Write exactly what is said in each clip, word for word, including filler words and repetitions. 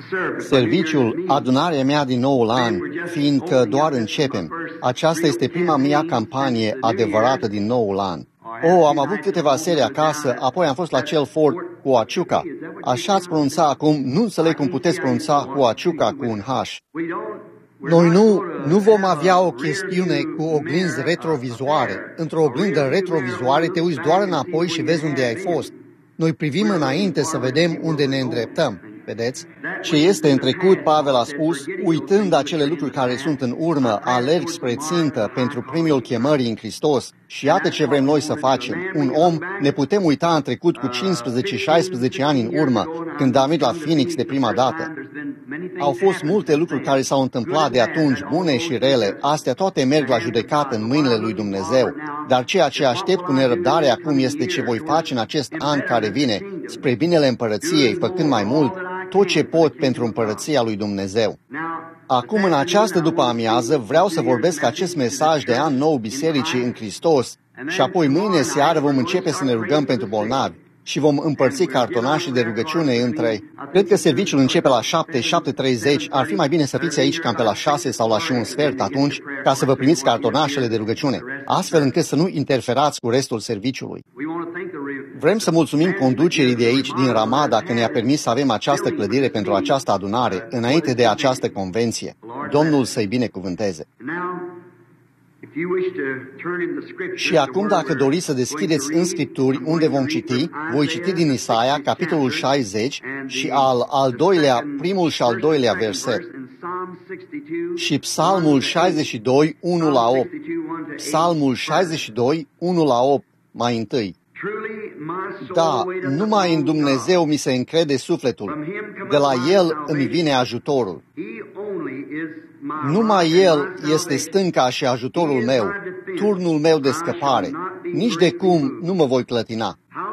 serviciul, adunarea mea din noul an, fiindcă doar începem. Aceasta este prima mea campanie adevărată din noul an. Oh, am avut câteva serii acasă, apoi am fost la cel Fort Huachuca. Așa ați pronunța acum, nu înțeleg cum puteți pronunța Huachuca cu un H. Noi nu, nu vom avea o chestiune cu oglinzi retrovizoare. Într-o oglindă retrovizoare te uiți doar înapoi și vezi unde ai fost. Noi privim înainte să vedem unde ne îndreptăm. Vedeți? Ce este în trecut, Pavel a spus, uitând acele lucruri care sunt în urmă, alerg spre țintă pentru premiul chemării în Hristos. Și iată ce vrem noi să facem. Un om, ne putem uita în trecut cu cincisprezece șaisprezece ani în urmă, când am venit la Phoenix de prima dată. Au fost multe lucruri care s-au întâmplat de atunci, bune și rele. Astea toate merg la judecată în mâinile lui Dumnezeu. Dar ceea ce aștept cu nerăbdare acum este ce voi face în acest an care vine, spre binele împărăției, făcând mai mult tot ce pot pentru împărăția lui Dumnezeu. Acum, în această după-amiază, vreau să vorbesc acest mesaj de an nou bisericii în Hristos și apoi mâine seară vom începe să ne rugăm pentru bolnavi și vom împărți cartonașe de rugăciune între... Cred că serviciul începe la șapte, șapte treizeci, ar fi mai bine să fiți aici cam pe la șase sau la și un sfert atunci, ca să vă primiți cartonașele de rugăciune, astfel încât să nu interferați cu restul serviciului. Vrem să mulțumim conducerii de aici, din Ramada, că ne-a permis să avem această clădire pentru această adunare, înainte de această convenție. Domnul să-i binecuvânteze. Și acum, dacă doriți să deschideți în Scripturi unde vom citi, voi citi din Isaia, capitolul șaizeci, și al, al doilea, primul și al doilea verset. Și Psalmul șaizeci și doi, unu la opt. Psalmul șaizeci și doi, unu la opt, mai întâi. Da, numai în Dumnezeu mi se încrede sufletul. De la El îmi vine ajutorul. Numai El este stânca și ajutorul meu, turnul meu de scăpare. Nici de cum nu mă voi clătina.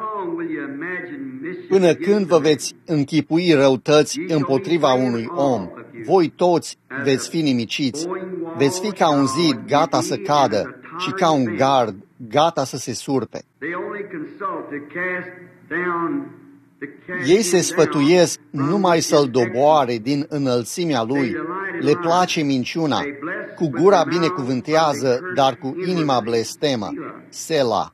Până când vă veți închipui răutăți împotriva unui om, voi toți veți fi nimiciți. Veți fi ca un zid gata să cadă și ca un gard gata să se surpe. Ei se sfătuiesc numai să-l doboare din înălțimea lui, le place minciuna, cu gura binecuvântează, dar cu inima blestemă. Sela.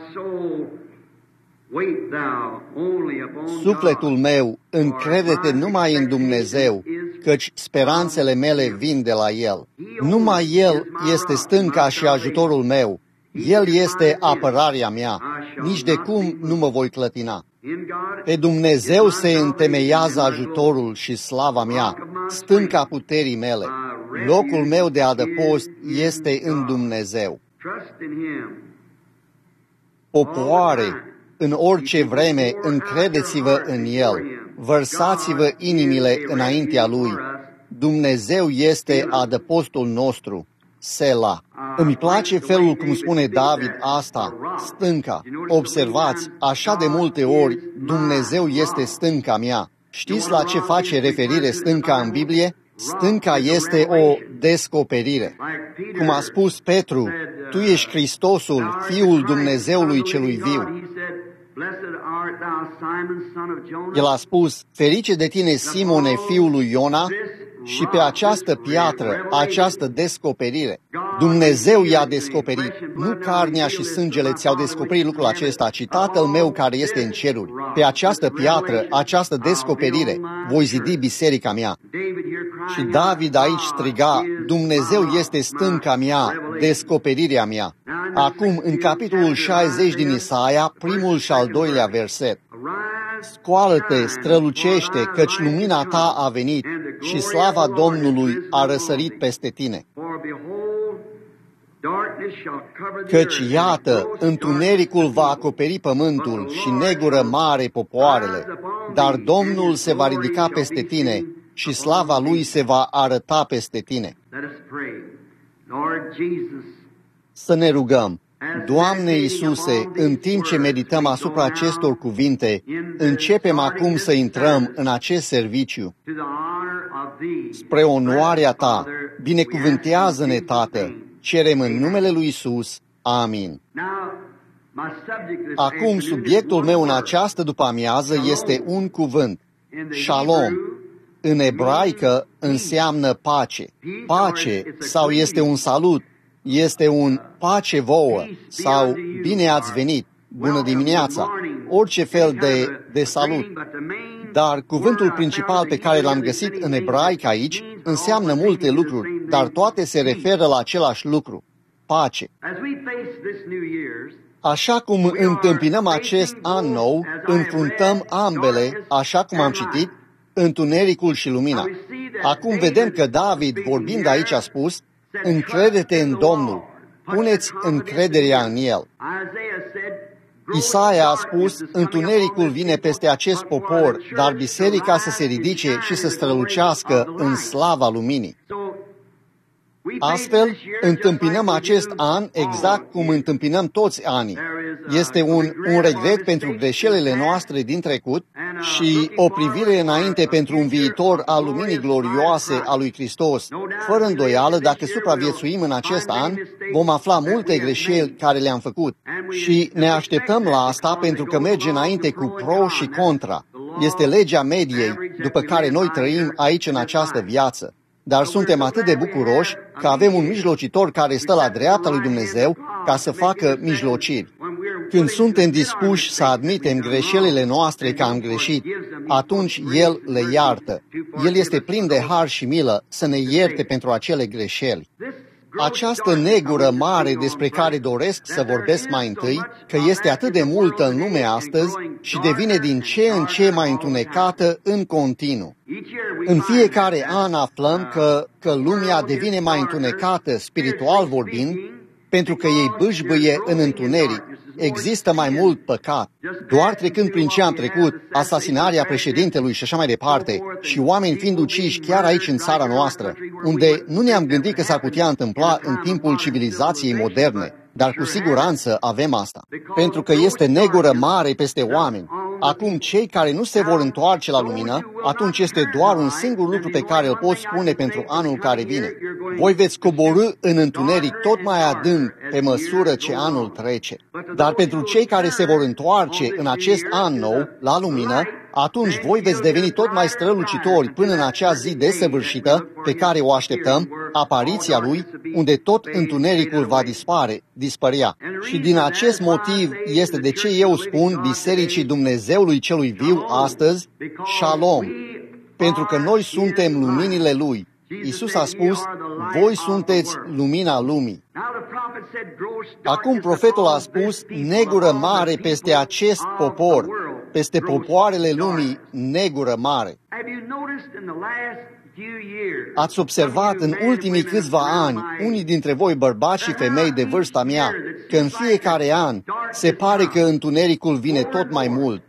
Sufletul meu, încrede-te numai în Dumnezeu, căci speranțele mele vin de la El. Numai El este stânca și ajutorul meu. El este apărarea mea. Nici de cum nu mă voi clătina. Pe Dumnezeu se întemeiază ajutorul și slava mea, stânca puterii mele. Locul meu de adăpost este în Dumnezeu. Popoare, în orice vreme, încredeți-vă în El. Vărsați-vă inimile înaintea Lui. Dumnezeu este adăpostul nostru. Sela. Îmi place felul cum spune David asta, stânca. Observați, așa de multe ori, Dumnezeu este stânca mea. Știți la ce face referire stânca în Biblie? Stânca este o descoperire. Cum a spus Petru, tu ești Hristosul, Fiul Dumnezeului celui viu. El a spus, ferice de tine, Simone, fiul lui Iona, și pe această piatră, această descoperire. Dumnezeu i-a descoperit, nu carnea și sângele ți-au descoperit lucrul acesta, ci Tatăl meu care este în ceruri. Pe această piatră, această descoperire, voi zidi biserica mea. Și David aici striga, Dumnezeu este stânca mea, descoperirea mea. Acum, în capitolul șaizeci din Isaia, primul și al doilea verset. Scoală-te, strălucește, căci lumina ta a venit și slava Domnului a răsărit peste tine. Căci, iată, întunericul va acoperi pământul și negură mare popoarele, dar Domnul se va ridica peste tine și slava Lui se va arăta peste tine. Să ne rugăm. Doamne Iisuse, în timp ce medităm asupra acestor cuvinte, începem acum să intrăm în acest serviciu. Spre onoarea Ta, binecuvântează-ne, Tată, cerem în numele lui Iisus. Amin. Acum, subiectul meu în această după-amiază este un cuvânt, Shalom. în ebraică înseamnă pace. Pace sau este un salut, este un pace vouă sau bine ați venit, bună dimineața, orice fel de, de salut. Dar cuvântul principal pe care l-am găsit în ebraică aici înseamnă multe lucruri, dar toate se referă la același lucru, pace. Așa cum întâmpinăm acest an nou, înfruntăm ambele, așa cum am citit, întunericul și lumina. Acum vedem că David, vorbind aici, a spus, încrede-te în Domnul, puneți încrederea în El. Isaia a spus, întunericul vine peste acest popor, dar biserica să se ridice și să strălucească în slava luminii. Astfel, întâmpinăm acest an exact cum întâmpinăm toți anii. Este un, un regret pentru greșelile noastre din trecut și o privire înainte pentru un viitor al luminii glorioase a lui Hristos. Fără îndoială, dacă supraviețuim în acest an, vom afla multe greșeli care le-am făcut. Și ne așteptăm la asta pentru că merge înainte cu pro și contra. Este legea mediei după care noi trăim aici în această viață. Dar suntem atât de bucuroși că avem un mijlocitor care stă la dreapta lui Dumnezeu ca să facă mijlociri. Când suntem dispuși să admitem greșelile noastre că am greșit, atunci El le iartă. El este plin de har și milă să ne ierte pentru acele greșeli. Această negură mare despre care doresc să vorbesc mai întâi, că este atât de multă în lume astăzi și devine din ce în ce mai întunecată în continuu. În fiecare an aflăm că, că lumea devine mai întunecată, spiritual vorbind, pentru că ei bâșbâie în întuneric. Există mai mult păcat. Doar trecând prin ce am trecut, asasinarea președintelui și așa mai departe, și oameni fiind uciși chiar aici în țara noastră, unde nu ne-am gândit că s-ar putea întâmpla în timpul civilizației moderne, dar cu siguranță avem asta. Pentru că este negură mare peste oameni. Acum, cei care nu se vor întoarce la lumină, atunci este doar un singur lucru pe care îl pot spune pentru anul care vine. Voi veți coborî în întuneric tot mai adânc pe măsură ce anul trece. Dar pentru cei care se vor întoarce în acest an nou la lumină, atunci voi veți deveni tot mai strălucitori până în acea zi desăvârșită pe care o așteptăm, apariția Lui, unde tot întunericul va dispare, dispărea. Și din acest motiv este de ce eu spun Bisericii Dumnezeului Celui Viu astăzi, Shalom, pentru că noi suntem luminile Lui. Iisus a spus, voi sunteți lumina lumii. Acum profetul a spus, negură mare peste acest popor, peste popoarele lumii, negură mare. Ați observat în ultimii câțiva ani, unii dintre voi bărbați și femei de vârsta mea, că în fiecare an se pare că întunericul vine tot mai mult.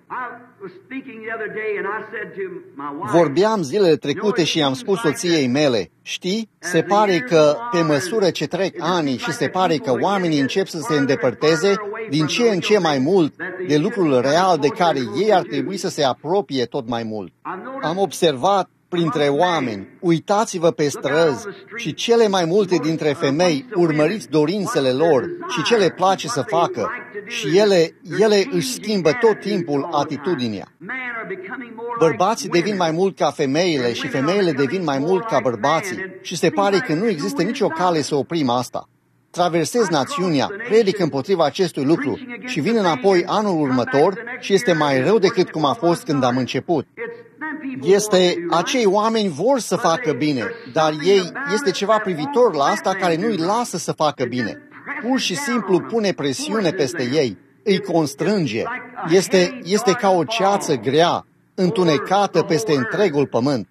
Vorbeam zilele trecute și i-am spus soției mele, știi, se pare că pe măsură ce trec ani și se pare că oamenii încep să se îndepărteze din ce în ce mai mult de lucrul real de care ei ar trebui să se apropie tot mai mult. Am observat printre oameni, uitați-vă pe străzi și cele mai multe dintre femei urmăriți dorințele lor și ce le place să facă și ele, ele își schimbă tot timpul atitudinea. Bărbații devin mai mult ca femeile și femeile devin mai mult ca bărbații și se pare că nu există nicio cale să oprim asta. Traversez națiunea, predic împotriva acestui lucru și vin înapoi anul următor și este mai rău decât cum a fost când am început. Este, acei oameni vor să facă bine, dar ei, este ceva privitor la asta care nu îi lasă să facă bine. Pur și simplu pune presiune peste ei, îi constrânge. Este, este ca o ceață grea, întunecată peste întregul pământ.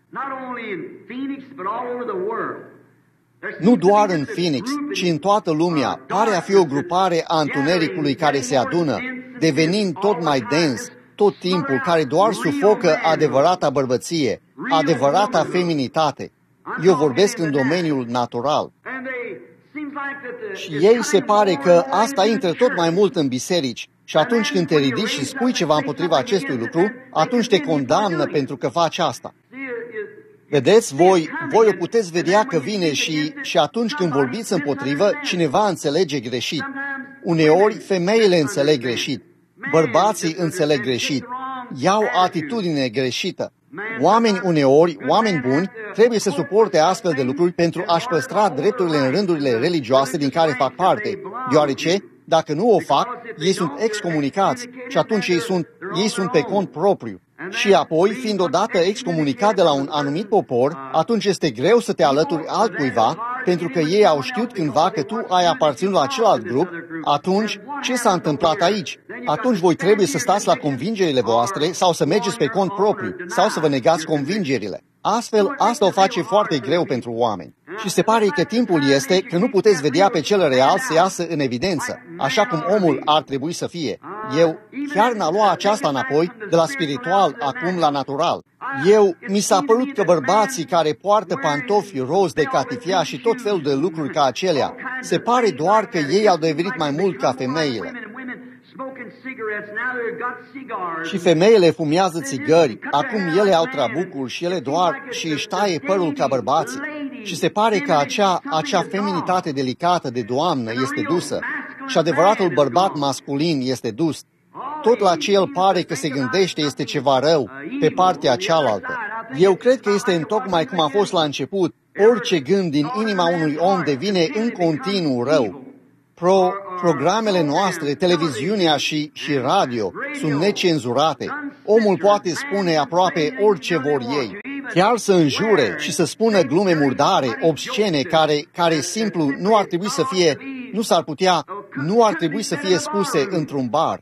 Nu doar în Phoenix, ci în toată lumea, pare a fi o grupare a întunericului care se adună, devenind tot mai dens, tot timpul, care doar sufocă adevărata bărbăție, adevărata feminitate. Eu vorbesc în domeniul natural. Și ei se pare că asta intră tot mai mult în biserici. Și atunci când te ridici și spui ceva împotriva acestui lucru, atunci te condamnă pentru că faci asta. Vedeți, voi, voi o puteți vedea că vine și, și atunci când vorbiți împotrivă, cineva înțelege greșit. Uneori, femeile înțeleg greșit. Bărbații înțeleg greșit. Iau atitudine greșită. Oameni uneori, oameni buni, trebuie să suporte astfel de lucruri pentru a-și păstra drepturile în rândurile religioase din care fac parte, deoarece, dacă nu o fac, ei sunt excomunicați și atunci ei sunt, ei sunt pe cont propriu. Și apoi, fiind odată excomunicat de la un anumit popor, atunci este greu să te alături altcuiva, pentru că ei au știut cândva că tu ai aparținut la celălalt grup. Atunci, ce s-a întâmplat aici? Atunci voi trebuie să stați la convingerile voastre sau să mergeți pe cont propriu sau să vă negați convingerile. Astfel, asta o face foarte greu pentru oameni. Și se pare că timpul este că nu puteți vedea pe cel real să iasă în evidență, așa cum omul ar trebui să fie. Eu, chiar n-a luat aceasta înapoi, de la spiritual acum la natural. Eu, mi s-a părut că bărbații care poartă pantofi roz de catifia și tot felul de lucruri ca acelea, se pare doar că ei au devenit mai mult ca femeile. Și femeile fumează țigări, acum ele au trabucuri și ele doar și își taie părul ca bărbații. Și se pare că acea, acea feminitate delicată de doamnă este dusă și adevăratul bărbat masculin este dus. Tot la ce el pare că se gândește este ceva rău pe partea cealaltă. Eu cred că este întocmai cum a fost la început. Orice gând din inima unui om devine în continuu rău. Pro, programele noastre, televiziunea și, și radio sunt necenzurate. Omul poate spune aproape orice vor ei. Chiar să înjure și să spună glume murdare, obscene, care, care simplu nu ar trebui să fie, nu s-ar putea, nu ar trebui să fie spuse într-un bar.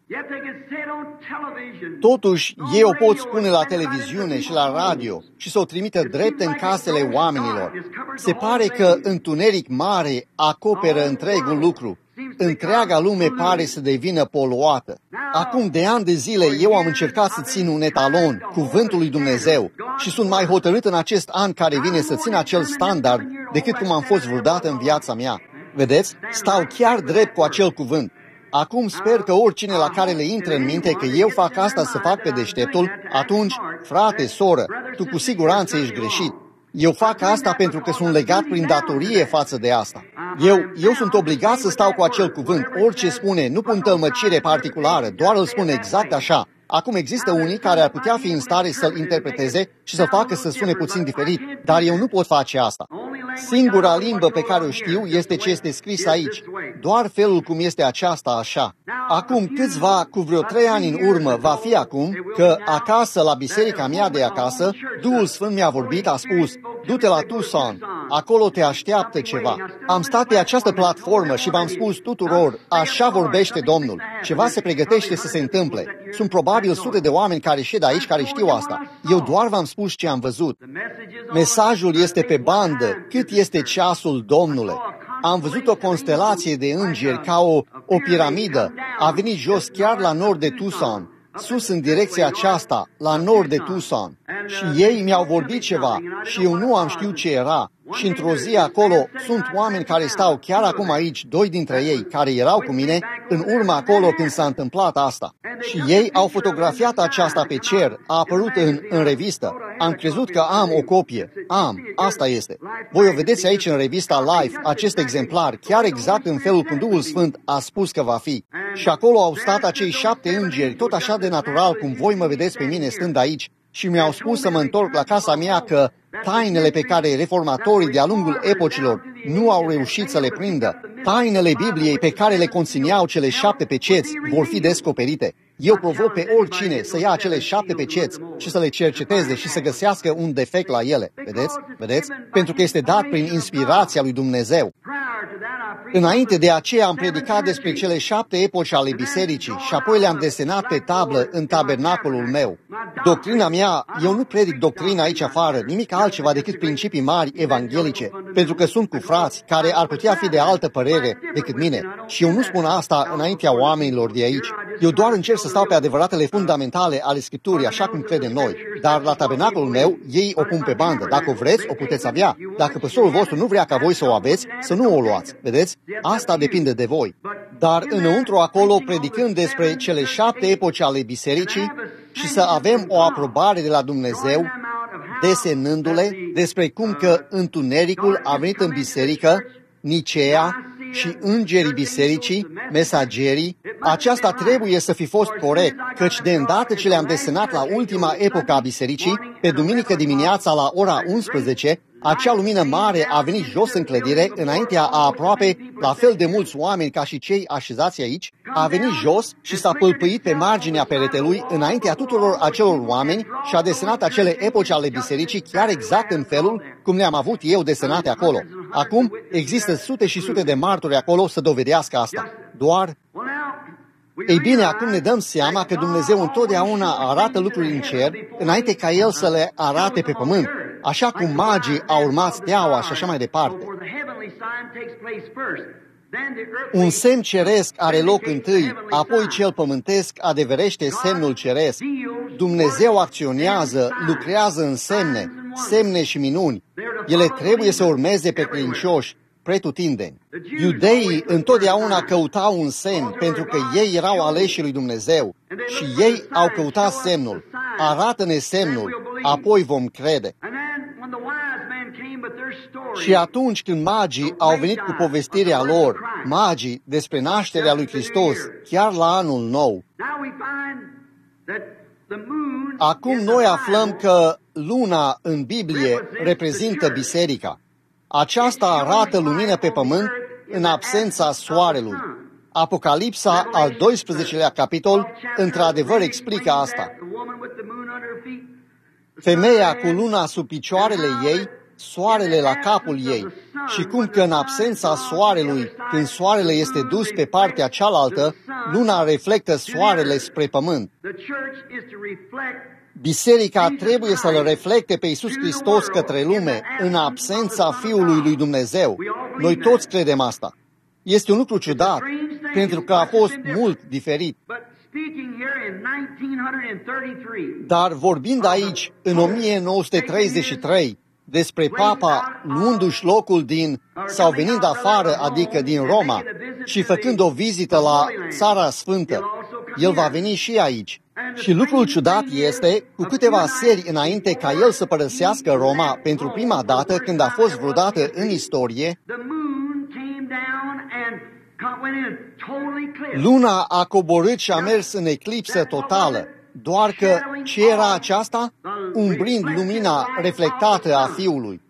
Totuși, ei o pot spune la televiziune și la radio și să o trimită drept în casele oamenilor. Se pare că întuneric mare acoperă întregul lucru. Întreaga lume pare să devină poluată. Acum de ani de zile eu am încercat să țin un etalon, cuvântul lui Dumnezeu, și sunt mai hotărât în acest an care vine să țin acel standard decât cum am fost vreodată în viața mea. Vedeți? Stau chiar drept cu acel cuvânt. Acum sper că oricine la care le intră în minte că eu fac asta să fac pe deșteptul, atunci, frate, soră, tu cu siguranță ești greșit. Eu fac asta pentru că sunt legat prin datorie față de asta. Eu, eu sunt obligat să stau cu acel cuvânt. Orice spune, nu pun tălmăcire particulară, doar îl spun exact așa. Acum există unii care ar putea fi în stare să-l interpreteze și să facă să sune puțin diferit, dar eu nu pot face asta. Singura limbă pe care o știu este ce este scris aici. Doar felul cum este aceasta așa. Acum câțiva, cu vreo trei ani în urmă, va fi acum, că acasă, la biserica mea de acasă, Duhul Sfânt mi-a vorbit, a spus, du-te la Tucson, acolo te așteaptă ceva. Am stat pe această platformă și v-am spus tuturor, așa vorbește Domnul, ceva se pregătește să se întâmple. Sunt probabil sute de oameni care șed aici, care știu asta. Eu doar v-am spus ce am văzut. Mesajul este pe bandă, cât este ceasul, Domnule. Am văzut o constelație de îngeri ca o, o piramidă. A venit jos chiar la nord de Tucson, sus în direcția aceasta, la nord de Tucson. Și ei mi-au vorbit ceva și eu nu am știut ce era. Și într-o zi acolo sunt oameni care stau chiar acum aici, doi dintre ei, care erau cu mine, în urmă acolo când s-a întâmplat asta. Și ei au fotografiat aceasta pe cer, a apărut în, în revistă. Am crezut că am o copie. Am, asta este. Voi o vedeți aici în revista Life, acest exemplar, chiar exact în felul cum Duhul Sfânt a spus că va fi. Și acolo au stat acei șapte îngeri, tot așa de natural cum voi mă vedeți pe mine stând aici. Și mi-au spus să mă întorc la casa mea că tainele pe care reformatorii de-a lungul epocilor nu au reușit să le prindă, tainele Bibliei pe care le conțineau cele șapte peceți, vor fi descoperite. Eu provoc pe oricine să ia acele șapte peceți și să le cerceteze și să găsească un defect la ele. Vedeți? Vedeți? Pentru că este dat prin inspirația lui Dumnezeu. Înainte de aceea am predicat despre cele șapte epoci ale bisericii și apoi le-am desenat pe tablă în tabernacolul meu. Doctrina mea, eu nu predic doctrina aici afară, nimic altceva decât principii mari evanghelice, pentru că sunt cu frați care ar putea fi de altă părere decât mine. Și eu nu spun asta înaintea oamenilor de aici. Eu doar încerc să stau pe adevăratele fundamentale ale Scripturii, așa cum credem noi. Dar la tabernacolul meu, ei o pun pe bandă. Dacă o vreți, o puteți avea. Dacă păstorul vostru nu vrea ca voi să o aveți, să nu o luați. Vedeți? Asta depinde de voi. Dar înăuntru acolo, predicând despre cele șapte epoci ale bisericii și să avem o aprobare de la Dumnezeu, desenându-le despre cum că întunericul a venit în biserică, Nicea, și îngerii bisericii, mesagerii, aceasta trebuie să fi fost corect, căci de îndată ce le-am desenat la ultima epocă a bisericii, pe duminică dimineața la ora unsprezece, acea lumină mare a venit jos în clădire, înaintea a aproape la fel de mulți oameni ca și cei așezați aici, a venit jos și s-a pâlpâit pe marginea peretelui înaintea tuturor acelor oameni și a desenat acele epoci ale bisericii chiar exact în felul cum le-am avut eu desenate acolo. Acum există sute și sute de martori acolo să dovedească asta. Doar... Ei bine, acum ne dăm seama că Dumnezeu întotdeauna arată lucruri în cer înainte ca El să le arate pe pământ, așa cum magii au urmat steaua și așa mai departe. Un semn ceresc are loc întâi, apoi cel pământesc adeverește semnul ceresc. Dumnezeu acționează, lucrează în semne, semne și minuni. Ele trebuie să urmeze pe credincioși pretutindeni. Iudeii întotdeauna căutau un semn, pentru că ei erau aleșii lui Dumnezeu și ei au căutat semnul. Arată-ne semnul, apoi vom crede. Și atunci când magii au venit cu povestirea lor, magii despre nașterea lui Hristos, chiar la anul nou, acum noi aflăm că luna în Biblie reprezintă biserica. Aceasta arată lumină pe pământ în absența soarelui. Apocalipsa, al doisprezecelea capitol, într-adevăr explică asta. Femeia cu luna sub picioarele ei, soarele la capul ei, și cum că în absența soarelui, când soarele este dus pe partea cealaltă, luna reflectă soarele spre pământ. Biserica trebuie să-L reflecte pe Iisus Hristos către lume în absența Fiului lui Dumnezeu. Noi toți credem asta. Este un lucru ciudat, pentru că a fost mult diferit. Dar vorbind aici, în o mie nouă sute treizeci și trei, despre Papa luându-și locul din, sau venind afară, adică din Roma, și făcând o vizită la Țara Sfântă, el va veni și aici. Și lucrul ciudat este, cu câteva seri înainte ca el să părăsească Roma pentru prima dată, când a fost vreodată în istorie, luna a coborât și a mers în eclipsă totală. Doar că ce era aceasta? Umbrind lumina reflectată a Fiului.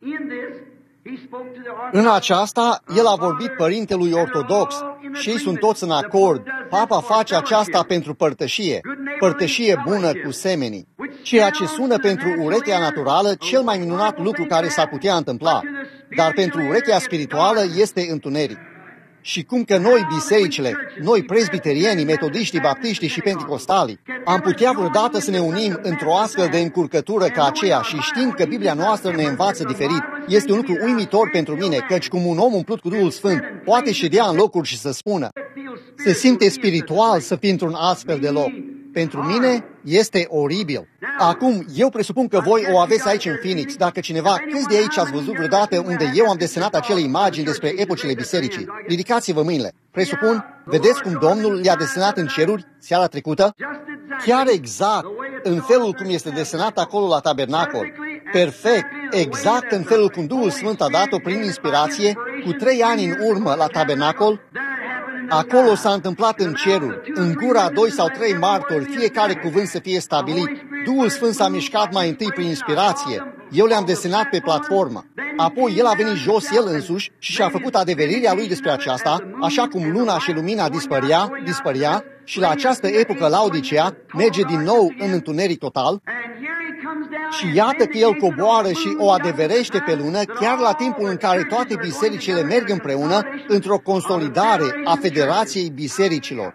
În aceasta, el a vorbit părintelui ortodox și ei sunt toți în acord. Papa face aceasta pentru părtășie, părtășie bună cu semenii, ceea ce sună pentru urechea naturală cel mai minunat lucru care s-ar putea întâmpla, dar pentru urechea spirituală este întuneric. Și cum că noi, bisericile, noi presbiterienii, metodiștii, baptiștii și penticostalii, am putea vreodată să ne unim într-o astfel de încurcătură ca aceea și știind că Biblia noastră ne învață diferit, este un lucru uimitor pentru mine, căci cum un om umplut cu Duhul Sfânt poate ședea în locuri și să spună, se simte spiritual să fii într-un astfel de loc. Pentru mine este oribil. Acum, eu presupun că voi o aveți aici în Phoenix. Dacă cineva, câți de aici ați văzut vreodată unde eu am desenat acele imagini despre epocile bisericii? Ridicați-vă mâinile. Presupun, vedeți cum Domnul le-a desenat în ceruri seara trecută? Chiar exact, în felul cum este desenat acolo la tabernacol. Perfect, exact în felul cum Duhul Sfânt a dat-o prin inspirație, cu trei ani în urmă la tabernacol. Acolo s-a întâmplat în cerul, în gura a doi sau trei martori, fiecare cuvânt să fie stabilit. Duhul Sfânt s-a mișcat mai întâi prin inspirație. Eu le-am desenat pe platformă. Apoi el a venit jos el însuși și și-a făcut adeverirea lui despre aceasta, așa cum luna și lumina dispărea, dispărea și la această epocă Laodicea merge din nou în întuneric total. Și iată că el coboară și o adeverește pe lună chiar la timpul în care toate bisericile merg împreună într-o consolidare a Federației Bisericilor.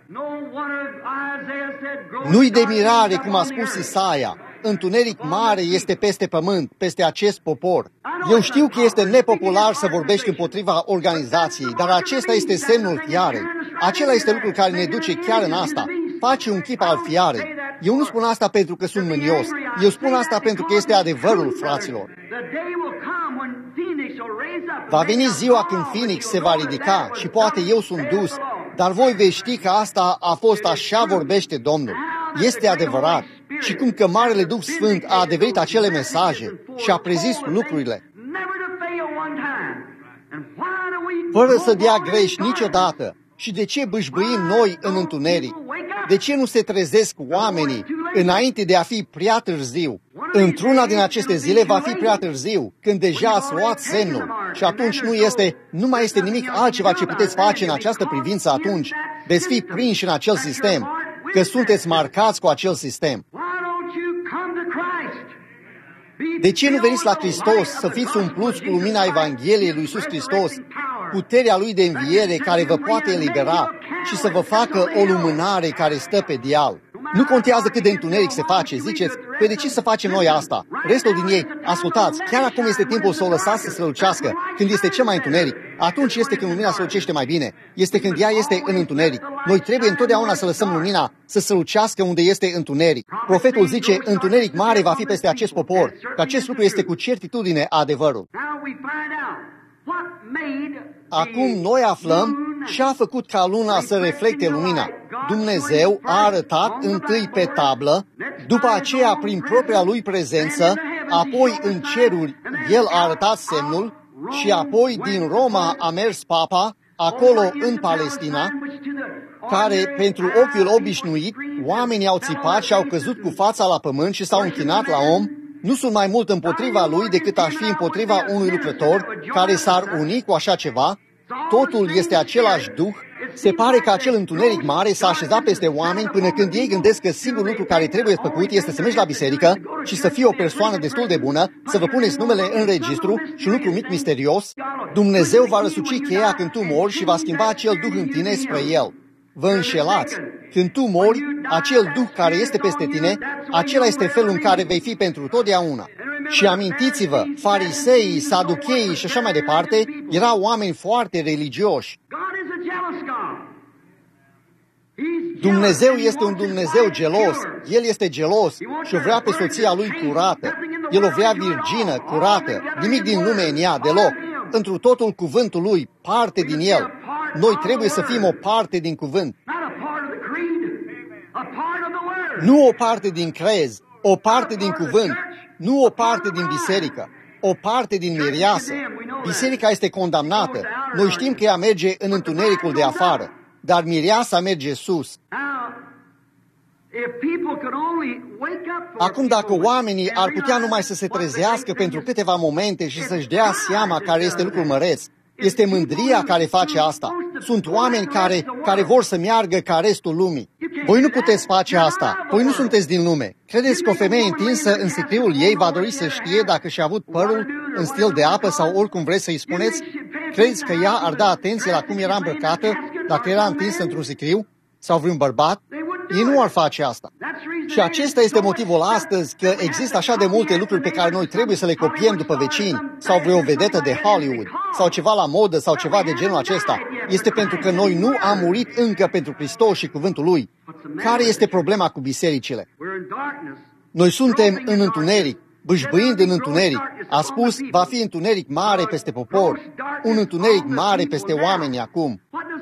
Nu-i de mirare, cum a spus Isaia, întuneric mare este peste pământ, peste acest popor. Eu știu că este nepopular să vorbești împotriva organizației, dar acesta este semnul fiarei. Acela este lucrul care ne duce chiar în asta. Face un chip al fiarei. Eu nu spun asta pentru că sunt mânios. Eu spun asta pentru că este adevărul, fraților. Va veni ziua când Phoenix se va ridica și poate eu sunt dus, dar voi veți ști că asta a fost așa vorbește Domnul. Este adevărat. Și cum că Marele Duh Sfânt a adeverit acele mesaje și a prezis lucrurile. fără să dea greș niciodată. Și de ce bâșbâim noi în întuneric? De ce nu se trezesc oamenii înainte de a fi prea târziu? Într-una din aceste zile va fi prea târziu, când deja ați luat semnul. Și atunci nu, este, nu mai este nimic altceva ce puteți face în această privință atunci. Veți fi prinși în acel sistem, că sunteți marcați cu acel sistem. De ce nu veniți la Hristos să fiți umpluți cu lumina Evangheliei lui Iisus Hristos, puterea Lui de înviere care vă poate elibera și să vă facă o lumânare care stă pe deal? Nu contează cât de întuneric se face, ziceți, păi de ce să facem noi asta? Restul din ei, ascultați, chiar acum este timpul să o lăsați să strălucească, când este cel mai întuneric. Atunci este când lumina strălucește mai bine, este când ea este în întuneric. Noi trebuie întotdeauna să lăsăm lumina să strălucească unde este întuneric. Profetul zice, întuneric mare va fi peste acest popor, că acest lucru este cu certitudine adevărul. Acum noi aflăm ce a făcut ca luna să reflecte lumina. Dumnezeu a arătat întâi pe tablă, după aceea prin propria Lui prezență, apoi în ceruri El a arătat semnul și apoi din Roma a mers Papa, acolo în Palestina, care pentru ochiul obișnuit oamenii au țipat și au căzut cu fața la pământ și s-au închinat la om. Nu sunt mai mult împotriva lui decât aș fi împotriva unui lucrător care s-ar uni cu așa ceva. Totul este același duh. Se pare că acel întuneric mare s-a așezat peste oameni până când ei gândesc că singurul lucru care trebuie făcut este să mergi la biserică și să fii o persoană destul de bună, să vă puneți numele în registru și un lucru mic misterios. Dumnezeu va răsuci cheia când tu mori și va schimba acel duh în tine spre El. Vă înșelați. Când tu mori, acel duh care este peste tine, acela este felul în care vei fi pentru totdeauna. Și amintiți-vă, fariseii, saducheii și așa mai departe, erau oameni foarte religioși. Dumnezeu este un Dumnezeu gelos. El este gelos și o vrea pe soția lui curată. El o vrea virgină, curată, nimic din lume în ea, deloc. Întru totul cuvântul lui, parte din el. Noi trebuie să fim o parte din cuvânt. Nu o parte din crez, o parte din cuvânt, nu o parte din biserică, o parte din mireasă. Biserica este condamnată. Noi știm că ea merge în întunericul de afară, dar mireasa merge sus. Acum, dacă oamenii ar putea numai să se trezească pentru câteva momente și să-și dea seama care este lucrul măreț, este mândria care face asta. Sunt oameni care, care vor să meargă ca restul lumii. Voi nu puteți face asta. Voi nu sunteți din lume. Credeți că o femeie întinsă în sicriul ei va dori să știe dacă și-a avut părul în stil de apă sau oricum vreți să-i spuneți? Credeți că ea ar da atenție la cum era îmbrăcată dacă era întinsă într-un sicriu? Sau vreun bărbat? Ei nu ar face asta. Și acesta este motivul astăzi că există așa de multe lucruri pe care noi trebuie să le copiem după vecini sau vreo vedetă de Hollywood sau ceva la modă sau ceva de genul acesta. Este pentru că noi nu am murit încă pentru Hristos și cuvântul Lui. Care este problema cu bisericile? Noi suntem în întuneric, bâșbâind în întuneric. A spus, va fi întuneric mare peste popor, un întuneric mare peste oameni acum.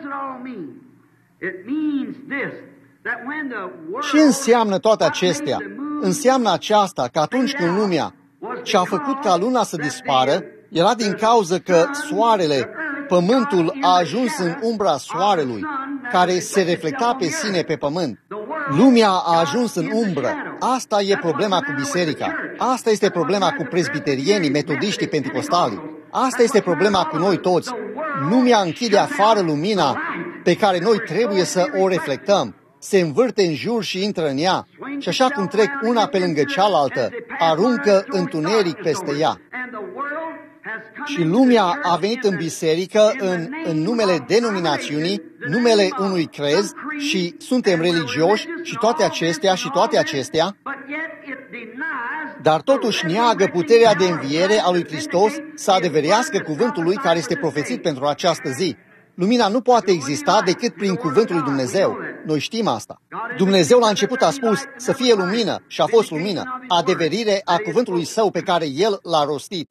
Ce înseamnă toate acestea? Înseamnă aceasta că atunci când lumea ce a făcut ca luna să dispară, era din cauza că soarele, pământul a ajuns în umbra soarelui, care se reflecta pe sine pe pământ. Lumea a ajuns în umbră. Asta e problema cu biserica. Asta este problema cu prezbiterienii, metodiștii, penticostali. Asta este problema cu noi toți. Lumea închide afară lumina pe care noi trebuie să o reflectăm. Se învârte în jur și intră în ea. Și așa cum trec una pe lângă cealaltă, aruncă întuneric peste ea. Și lumea a venit în biserică în, în numele denominațiunii, numele unui crez și suntem religioși și toate acestea și toate acestea, dar totuși neagă puterea de înviere a lui Hristos să adeverească cuvântul lui care este profețit pentru această zi. Lumina nu poate exista decât prin cuvântul lui Dumnezeu. Noi știm asta. Dumnezeu la început a spus să fie lumină și a fost lumină, adeverire a cuvântului său pe care El l-a rostit.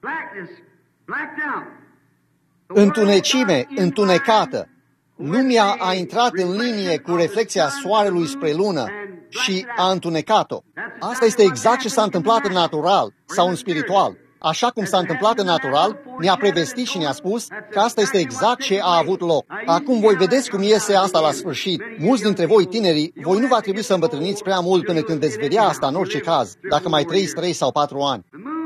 Întunecime, întunecată. Lumea a intrat în linie cu reflexia soarelui spre lună și a întunecat-o. Asta este exact ce s-a întâmplat în natural sau în spiritual. Așa cum s-a întâmplat în natural, ne-a prevestit și ne-a spus că asta este exact ce a avut loc. Acum voi vedeți cum iese asta la sfârșit. Mulți dintre voi tinerii, voi nu va trebui să îmbătrâniți prea mult până când veți vedea asta în orice caz, dacă mai trăiți trei sau patru ani.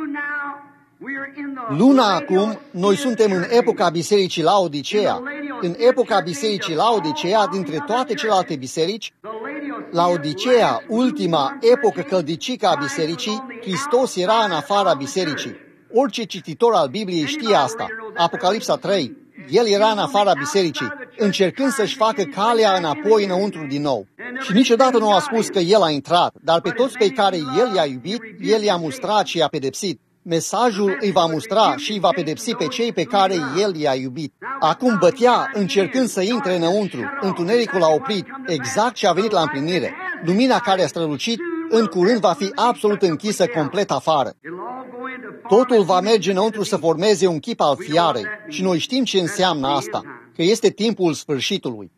Luna acum, noi suntem în epoca Bisericii Laodicea. În epoca Bisericii Laodicea, dintre toate celelalte biserici, Laodicea, ultima epocă căldicică a bisericii, Hristos era în afara bisericii. Orice cititor al Bibliei știe asta. Apocalipsa trei. El era în afara bisericii, încercând să-și facă calea înapoi înăuntru din nou. Și niciodată nu a spus că El a intrat, dar pe toți pe care El i-a iubit, El i-a mustrat și i-a pedepsit. Mesajul îi va mustra și îi va pedepsi pe cei pe care El i-a iubit. Acum bătea, încercând să intre înăuntru. Întunericul a oprit, exact ce a venit la împlinire. Lumina care a strălucit, în curând va fi absolut închisă complet afară. Totul va merge înăuntru să formeze un chip al fiarei. Și noi știm ce înseamnă asta, că este timpul sfârșitului.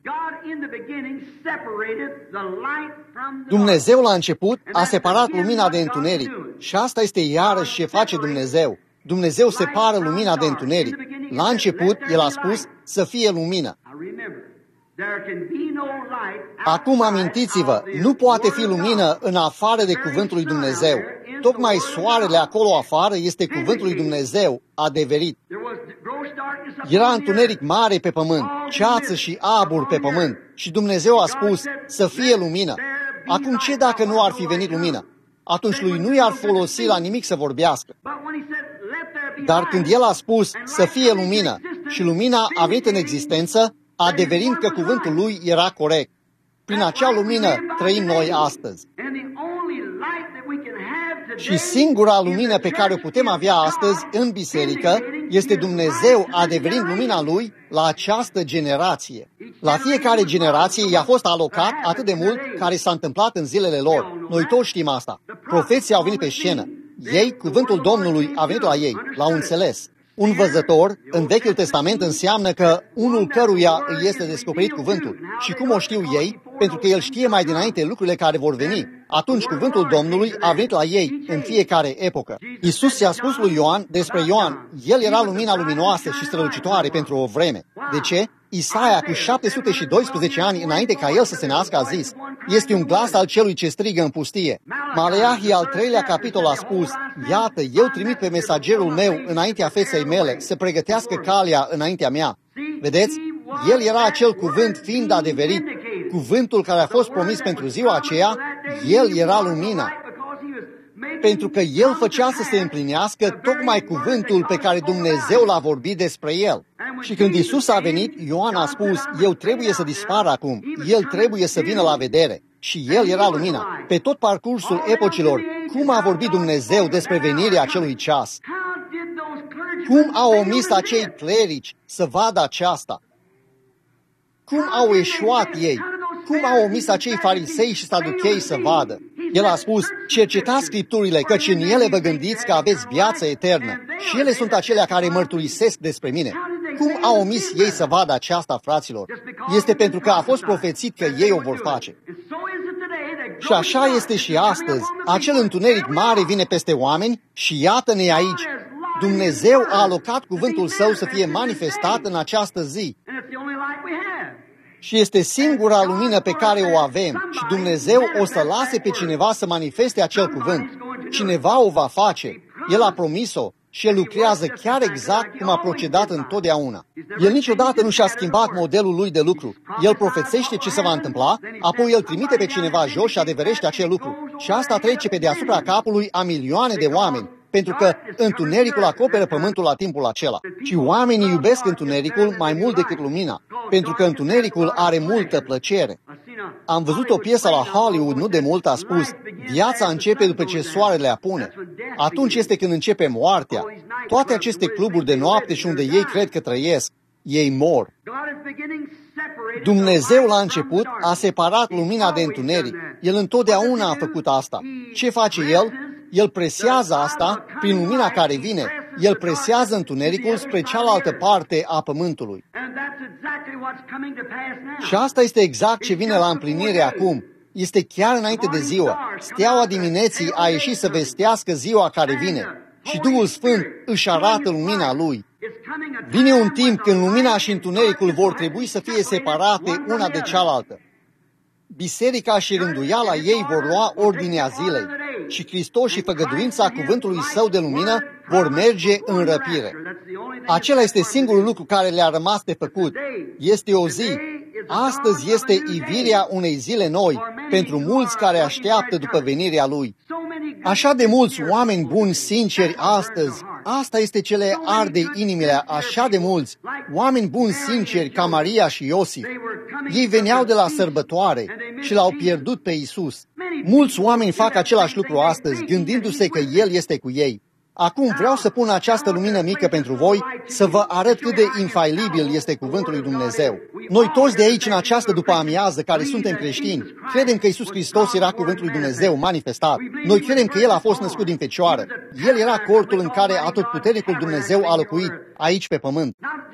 Dumnezeu la început a separat lumina de întuneric. Și asta este iarăși ce face Dumnezeu. Dumnezeu separă lumina de întuneric. La început, El a spus să fie lumină. Acum amintiți-vă, nu poate fi lumină în afară de cuvântul lui Dumnezeu. Tocmai soarele acolo afară este cuvântul lui Dumnezeu adeverit. Era întuneric mare pe pământ, ceață și abur pe pământ și Dumnezeu a spus să fie lumină. Acum ce dacă nu ar fi venit lumină? Atunci lui nu i-ar folosi la nimic să vorbească. Dar când El a spus să fie lumină și lumina a venit în existență, adeverind că cuvântul lui era corect. Prin acea lumină trăim noi astăzi. Și singura lumină pe care o putem avea astăzi în biserică este Dumnezeu adeverind lumina Lui la această generație. La fiecare generație i-a fost alocat atât de mult care s-a întâmplat în zilele lor. Noi toți știm asta. Profeții au venit pe scenă. Ei, cuvântul Domnului a venit la ei, l-au înțeles. Un văzător, în Vechiul Testament, înseamnă că unul căruia îi este descoperit cuvântul. Și cum o știu ei? Pentru că el știe mai dinainte lucrurile care vor veni. Atunci cuvântul Domnului a venit la ei în fiecare epocă. Iisus i-a spus lui Ioan despre Ioan, el era lumina luminoasă și strălucitoare pentru o vreme. De ce? Isaia, cu șapte sute doisprezece ani înainte ca el să se nască, a zis, este un glas al celui ce strigă în pustie. Maleahi, al treilea capitol, a spus, iată, eu trimit pe mesagerul meu înaintea feței mele să pregătească calea înaintea mea. Vedeți? El era acel cuvânt fiind adeverit. Cuvântul care a fost promis pentru ziua aceea, el era lumina. Pentru că el făcea să se împlinească tocmai cuvântul pe care Dumnezeu l-a vorbit despre el. Și când Iisus a venit, Ioan a spus, eu trebuie să dispar acum, el trebuie să vină la vedere. Și el era lumina. Pe tot parcursul epocilor, cum a vorbit Dumnezeu despre venirea acelui ceas? Cum au omis acei clerici să vadă aceasta? Cum au eșuat ei? Cum au omis acei farisei și saduchei să vadă? El a spus, cercetați Scripturile, căci în ele vă gândiți că aveți viață eternă. Și ele sunt acelea care mărturisesc despre mine. Cum au omis ei să vadă aceasta, fraților? Este pentru că a fost profețit că ei o vor face. Și așa este și astăzi. Acel întuneric mare vine peste oameni și iată-ne aici. Dumnezeu a alocat cuvântul Său să fie manifestat în această zi. Și este singura lumină pe care o avem. Și Dumnezeu o să lase pe cineva să manifeste acel cuvânt. Cineva o va face. El a promis-o și El lucrează chiar exact cum a procedat întotdeauna. El niciodată nu și-a schimbat modelul lui de lucru. El profețește ce se va întâmpla, apoi El trimite pe cineva jos și adeverește acel lucru. Și asta trece pe deasupra capului a milioane de oameni. Pentru că întunericul acoperă pământul la timpul acela. Și oamenii iubesc întunericul mai mult decât lumina, pentru că întunericul are multă plăcere. Am văzut o piesă la Hollywood nu de mult, a spus, viața începe după ce soarele apune. Atunci este când începe moartea. Toate aceste cluburi de noapte și unde ei cred că trăiesc, ei mor. Dumnezeu la început a separat lumina de întuneric. El întotdeauna a făcut asta. Ce face El? El presează asta prin lumina care vine. El presează întunericul spre cealaltă parte a pământului. Și asta este exact ce vine la împlinire acum. Este chiar înainte de ziua. Steaua dimineții a ieșit să vestească ziua care vine. și Duhul Sfânt își arată lumina Lui. Vine un timp când lumina și întunericul vor trebui să fie separate una de cealaltă. Biserica și rânduiala ei vor lua ordinea zilei și Hristos și făgăduința cuvântului Său de lumină vor merge în răpire. Acela este singurul lucru care le-a rămas de făcut. Este o zi. Astăzi este ivirea unei zile noi pentru mulți care așteaptă după venirea Lui. Așa de mulți oameni buni, sinceri, astăzi, asta este ce le arde inimile, așa de mulți, oameni buni, sinceri, ca Maria și Iosif. Ei veneau de la sărbătoare și l-au pierdut pe Iisus. Mulți oameni fac același lucru astăzi, gândindu-se că El este cu ei. Acum vreau să pun această lumină mică pentru voi, să vă arăt cât de infailibil este cuvântul lui Dumnezeu. Noi toți de aici, în această după-amiază, care suntem creștini, credem că Iisus Hristos era cuvântul lui Dumnezeu manifestat. Noi credem că El a fost născut din Fecioară. El era cortul în care atotputernicul Dumnezeu a locuit aici pe pământ.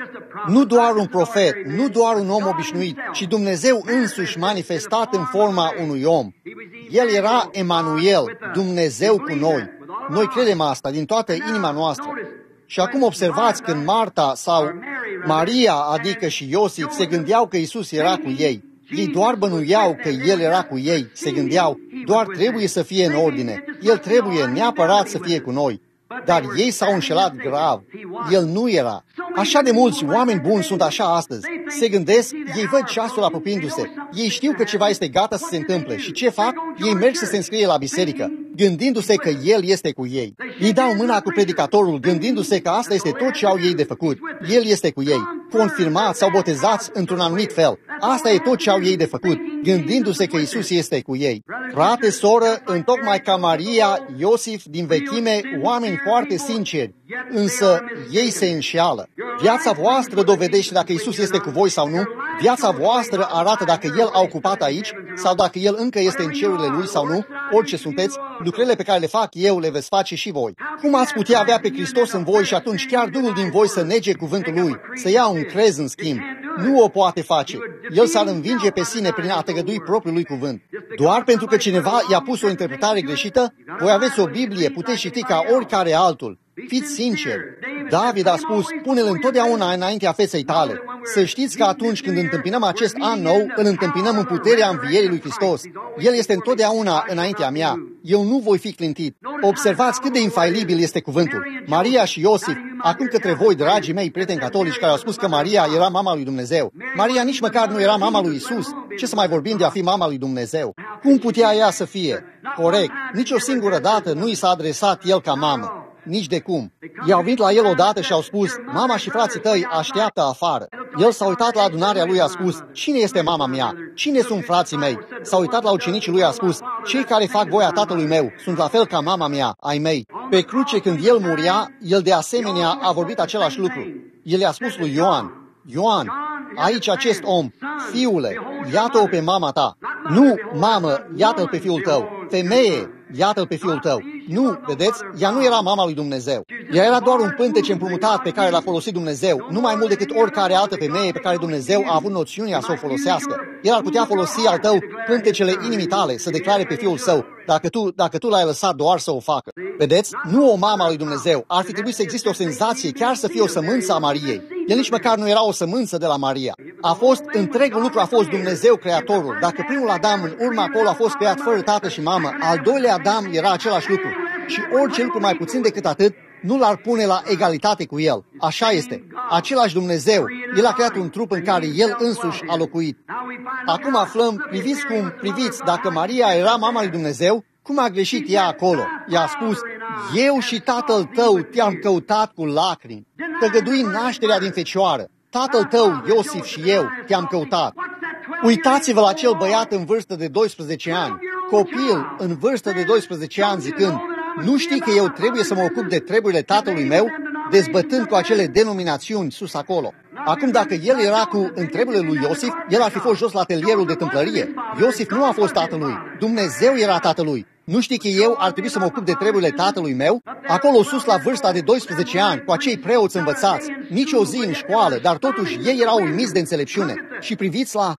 Nu doar un profet, nu doar un om obișnuit, ci Dumnezeu însuși manifestat în forma unui om. El era Emanuel, Dumnezeu cu noi. Noi credem asta din toată inima noastră. Și acum observați când Marta sau Maria, adică și Iosif, se gândeau că Iisus era cu ei. Ei doar bănuiau că El era cu ei, se gândeau, doar trebuie să fie în ordine. El trebuie neapărat să fie cu noi. Dar ei s-au înșelat grav. El nu era. Așa de mulți oameni buni sunt așa astăzi. Se gândesc, ei văd ceasul apropiindu-se. Ei știu că ceva este gata să se întâmple. Și ce fac? Ei merg să se înscrie la biserică, gândindu-se că El este cu ei. Ei dau mâna cu predicatorul, gândindu-se că asta este tot ce au ei de făcut. El este cu ei. Confirmați sau botezați într-un anumit fel. Asta e tot ce au ei de făcut, gândindu-se că Iisus este cu ei. Frate, soră, întocmai ca Maria, Iosif din vechime, oameni foarte sinceri, însă ei se înșeală. Viața voastră dovedește dacă Iisus este cu voi sau nu. Viața voastră arată dacă El a ocupat aici sau dacă El încă este în cerurile Lui sau nu. Orice sunteți, lucrurile pe care le fac eu le veți face și voi. Cum ați putea avea pe Hristos în voi și atunci chiar Duhul din voi să nege cuvântul Lui, să ia un crez în schimb? Nu o poate face. El s-ar învinge pe sine prin a tăgădui propriul lui cuvânt. Doar pentru că cineva i-a pus o interpretare greșită, voi aveți o Biblie, puteți citi ca oricare altul. Fiți sinceri. David a spus, pune-l întotdeauna înaintea feței tale. Să știți că atunci când întâmpinăm acest an nou, îl întâmpinăm în puterea învierii lui Hristos. El este întotdeauna înaintea mea. Eu nu voi fi clintit. Observați cât de infailibil este cuvântul. Maria și Iosif, acum către voi, dragii mei prieteni catolici, care au spus că Maria era mama lui Dumnezeu. Maria nici măcar nu era mama lui Isus. Ce să mai vorbim de a fi mama lui Dumnezeu? Cum putea ea să fie? Corect. Nici o singură dată nu i s-a adresat el ca mamă. Nici de cum. I-au venit la el odată și au spus, mama și frații tăi așteaptă afară. El s-a uitat la adunarea lui, a spus, cine este mama mea? Cine sunt frații mei? S-a uitat la ucenicii lui, a spus, cei care fac voia tatălui meu sunt la fel ca mama mea, ai mei. Pe cruce, când el muria, el de asemenea a vorbit același lucru. El i-a spus lui Ioan, Ioan, aici acest om, fiule, iată-o pe mama ta. Nu, mamă, iată-l pe fiul tău. Femeie, iată-l pe fiul tău. Nu, vedeți, ea nu era mama lui Dumnezeu. Ea era doar un pântece împrumutat pe care l-a folosit Dumnezeu, nu mai mult decât oricare altă femeie pe care Dumnezeu a avut noțiunea să o folosească. El ar putea folosi al tău pântecele inimii tale să declare pe fiul său, dacă tu, dacă tu l-ai lăsat doar să o facă. Vedeți, nu o mama lui Dumnezeu. Ar fi trebuit să existe o senzație, chiar să fie o sămânță a Mariei. El nici măcar nu era o sămânță de la Maria. A fost, întregul lucru a fost Dumnezeu Creatorul. Dacă primul Adam în urma acolo a fost creat fără tată și mamă, al doilea Adam era același lucru. Și orice lucru mai puțin decât atât, nu l-ar pune la egalitate cu el. Așa este. Același Dumnezeu. El a creat un trup în care El însuși a locuit. Acum aflăm, priviți cum, priviți, dacă Maria era mama lui Dumnezeu, cum a greșit ea acolo. I-a spus, eu și tatăl tău te-am căutat cu lacrimi, tăgăduind nașterea din fecioară. Tatăl tău, Iosif și eu, te-am căutat. Uitați-vă la acel băiat în vârstă de doisprezece ani, copil în vârstă de doisprezece ani, zicând, nu știi că eu trebuie să mă ocup de treburile tatălui meu, dezbătând cu acele denominațiuni sus acolo. Acum, dacă el era cu întrebările lui Iosif, el ar fi fost jos la atelierul de tâmplărie. Iosif nu a fost tatălui, Dumnezeu era tatălui. Nu știi că eu ar trebui să mă ocup de treburile tatălui meu? Acolo sus la vârsta de doisprezece ani, cu acei preoți învățați, nici o zi în școală, dar totuși ei erau uimiți de înțelepciune. Și priviți la...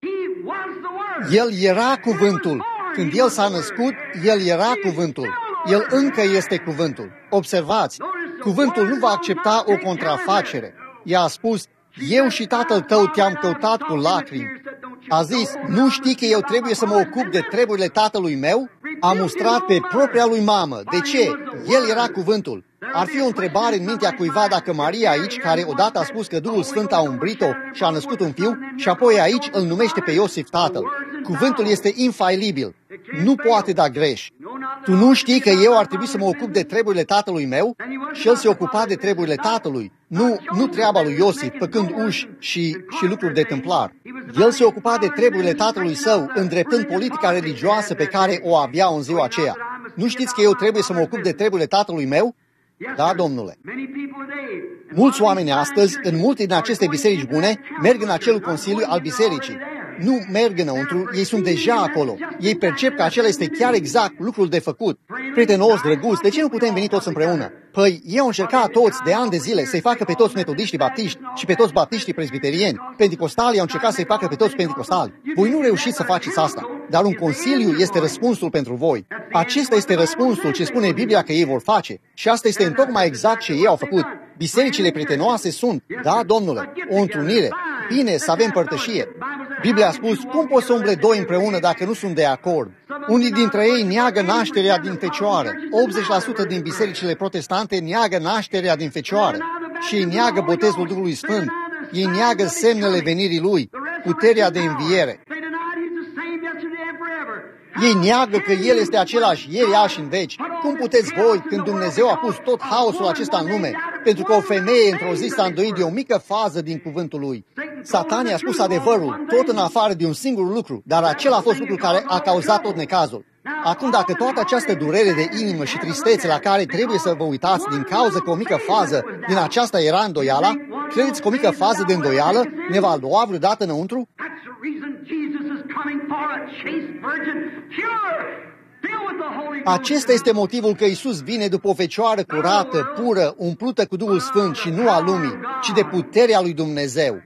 El era cuvântul. Când el s-a născut, el era cuvântul. El încă este cuvântul. Observați, Cuvântul nu va accepta o contrafacere. Ea a spus, eu și tatăl tău te-am căutat cu lacrimi. A zis, nu știi că eu trebuie să mă ocup de treburile tatălui meu? A mustrat pe propria lui mamă. De ce? El era cuvântul. Ar fi o întrebare în mintea cuiva dacă Maria aici, care odată a spus că Duhul Sfânt a umbrit-o și a născut un fiu, și apoi aici îl numește pe Iosif tatăl. Cuvântul este infailibil. Nu poate da greș. Tu nu știi că eu ar trebui să mă ocup de treburile tatălui meu? Și el se ocupa de treburile tatălui. Nu, nu treaba lui Iosif, făcând uși și, și lucruri de tâmplar. El se ocupa de treburile tatălui său, îndreptând politica religioasă pe care o avea în ziua aceea. Nu știți că eu trebuie să mă ocup de treburile tatălui meu? Da, domnule. Mulți oameni astăzi, în multe din aceste biserici bune, merg în acel consiliu al bisericii. Nu merg înăuntru, ei sunt deja acolo. Ei percep că acela este chiar exact lucrul de făcut. Prietenos, drăguț, de ce nu putem veni toți împreună? Păi, ei au încercat toți de ani de zile să-i facă pe toți metodiștii baptiști și pe toți baptiștii presbiterieni. Penticostalii au încercat să-i facă pe toți penticostali. Voi nu reușiți să faceți asta, dar un consiliu este răspunsul pentru voi. Acesta este răspunsul ce spune Biblia că ei vor face. Și asta este întocmai exact ce ei au făcut. Bisericile prietenoase sunt, da, domnule, o întrunire. Bine, să avem părtășie. Biblia a spus, cum pot să umble doi împreună dacă nu sunt de acord? Unii dintre ei neagă nașterea din fecioară. optzeci la sută din bisericile protestante neagă nașterea din fecioară. Și ei neagă botezul Duhului Sfânt. Ei neagă semnele venirii Lui, puterea de înviere. Ei neagă că El este același ieri, azi și în veci. Cum puteți voi, când Dumnezeu a pus tot haosul acesta în lume, pentru că o femeie într-o zi s-a îndoit de o mică fază din cuvântul Lui? Satania a spus adevărul, tot în afară de un singur lucru, dar acela a fost lucru care a cauzat tot necazul. Acum, dacă toată această durere de inimă și tristețe la care trebuie să vă uitați din cauza că o mică fază din aceasta era îndoiala, credeți că o mică fază de îndoială ne va lua vreodată înăuntru? Acesta este motivul că Iisus vine după o fecioară curată, pură, umplută cu Duhul Sfânt și nu a lumii, ci de puterea lui Dumnezeu.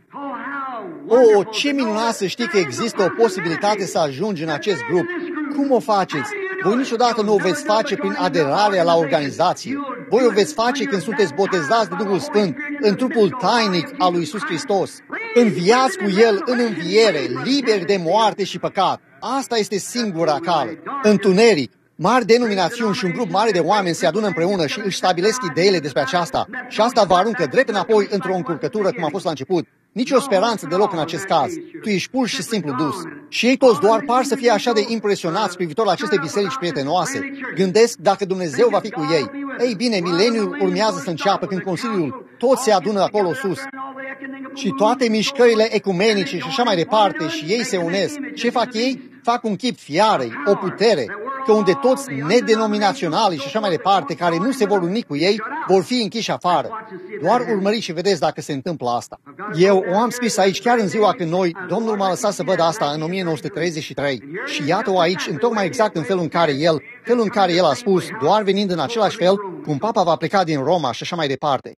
O, ce minunat să știi că există o posibilitate să ajungi în acest grup. Cum o faceți? Voi niciodată nu o veți face prin aderarea la organizație. Voi o veți face când sunteți botezați de Duhul Sfânt în trupul tainic al lui Iisus Hristos. Înviați cu El în înviere, liberi de moarte și păcat. Asta este singura cale. Întuneric, mari denominațiuni și un grup mare de oameni se adună împreună și își stabilesc ideile despre aceasta. Și asta vă aruncă drept înapoi într-o încurcătură cum a fost la început. Nici o speranță deloc în acest caz. Tu ești pur și simplu dus. Și ei toți doar par să fie așa de impresionați privitor la aceste biserici prietenoase. Gândesc dacă Dumnezeu va fi cu ei. Ei bine, mileniul urmează să înceapă când Consiliul toți se adună acolo sus. Și toate mișcările ecumenice și așa mai departe și ei se unesc. Ce fac ei? Fac un chip fiarei, o putere, că unde toți nedenominaționali și așa mai departe, care nu se vor uni cu ei, vor fi închiși afară. Doar urmăriți și vedeți dacă se întâmplă asta. Eu o am scris aici chiar în ziua când noi, Domnul m-a lăsat să văd asta în o mie nouă sute treizeci și trei. Și iată-o aici, în tocmai exact în felul în care el, felul în care el a spus, doar venind în același fel, cum Papa va pleca din Roma și așa mai departe.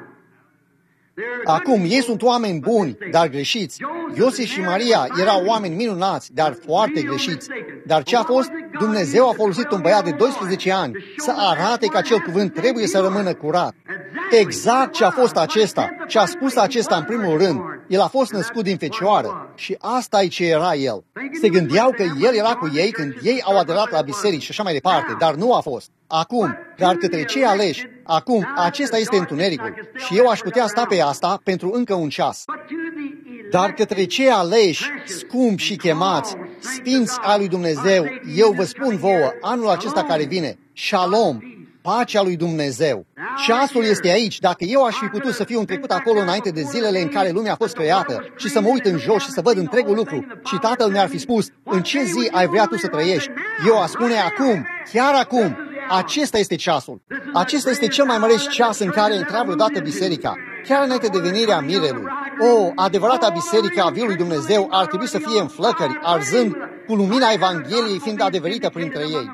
Acum, ei sunt oameni buni, dar greșiți. Iosif și Maria erau oameni minunați, dar foarte greșiți. Dar ce a fost? Dumnezeu a folosit un băiat de doisprezece ani să arate că acel cuvânt trebuie să rămână curat. Exact ce a fost acesta, ce a spus acesta în primul rând. El a fost născut din fecioară și asta e ce era el. Se gândeau că el era cu ei când ei au aderat la biserici și așa mai departe, dar nu a fost. Acum, dar către cei aleși, acum, acesta este întunericul și eu aș putea sta pe asta pentru încă un ceas. Dar către cei aleși, scumpi și chemați, sfinți al lui Dumnezeu, eu vă spun vouă, anul acesta care vine, Shalom, pacea lui Dumnezeu. Ceasul este aici. Dacă eu aș fi putut să fiu întrecut acolo înainte de zilele în care lumea a fost creată și să mă uit în jos și să văd întregul lucru și Tatăl mi-ar fi spus, în ce zi ai vrea tu să trăiești? Eu aș spune acum, chiar acum, acesta este ceasul. Acesta este cel mai măreț ceas în care intra vreodată biserica, chiar înainte de venirea mirelui. O, adevărata biserică a viului Dumnezeu ar trebui să fie în flăcări, arzând cu lumina Evangheliei fiind adeverită printre ei.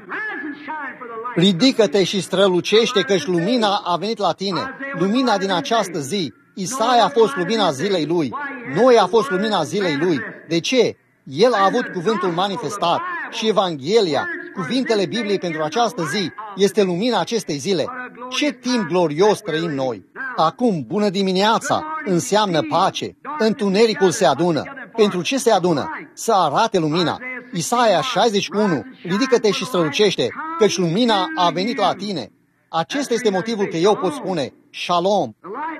Ridică-te și strălucește, căci lumina a venit la tine, lumina din această zi. Isaia a fost lumina zilei lui, Noi a fost lumina zilei lui. De ce? El a avut cuvântul manifestat și Evanghelia, cuvintele Bibliei pentru această zi, este lumina acestei zile. Ce timp glorios trăim noi! Acum, bună dimineața, înseamnă pace. Întunericul se adună. Pentru ce se adună? Să arate lumina. Isaia șaizeci și unu, ridică-te și strălucește, căci lumina a venit la tine. Acesta este motivul că eu pot spune, Shalom.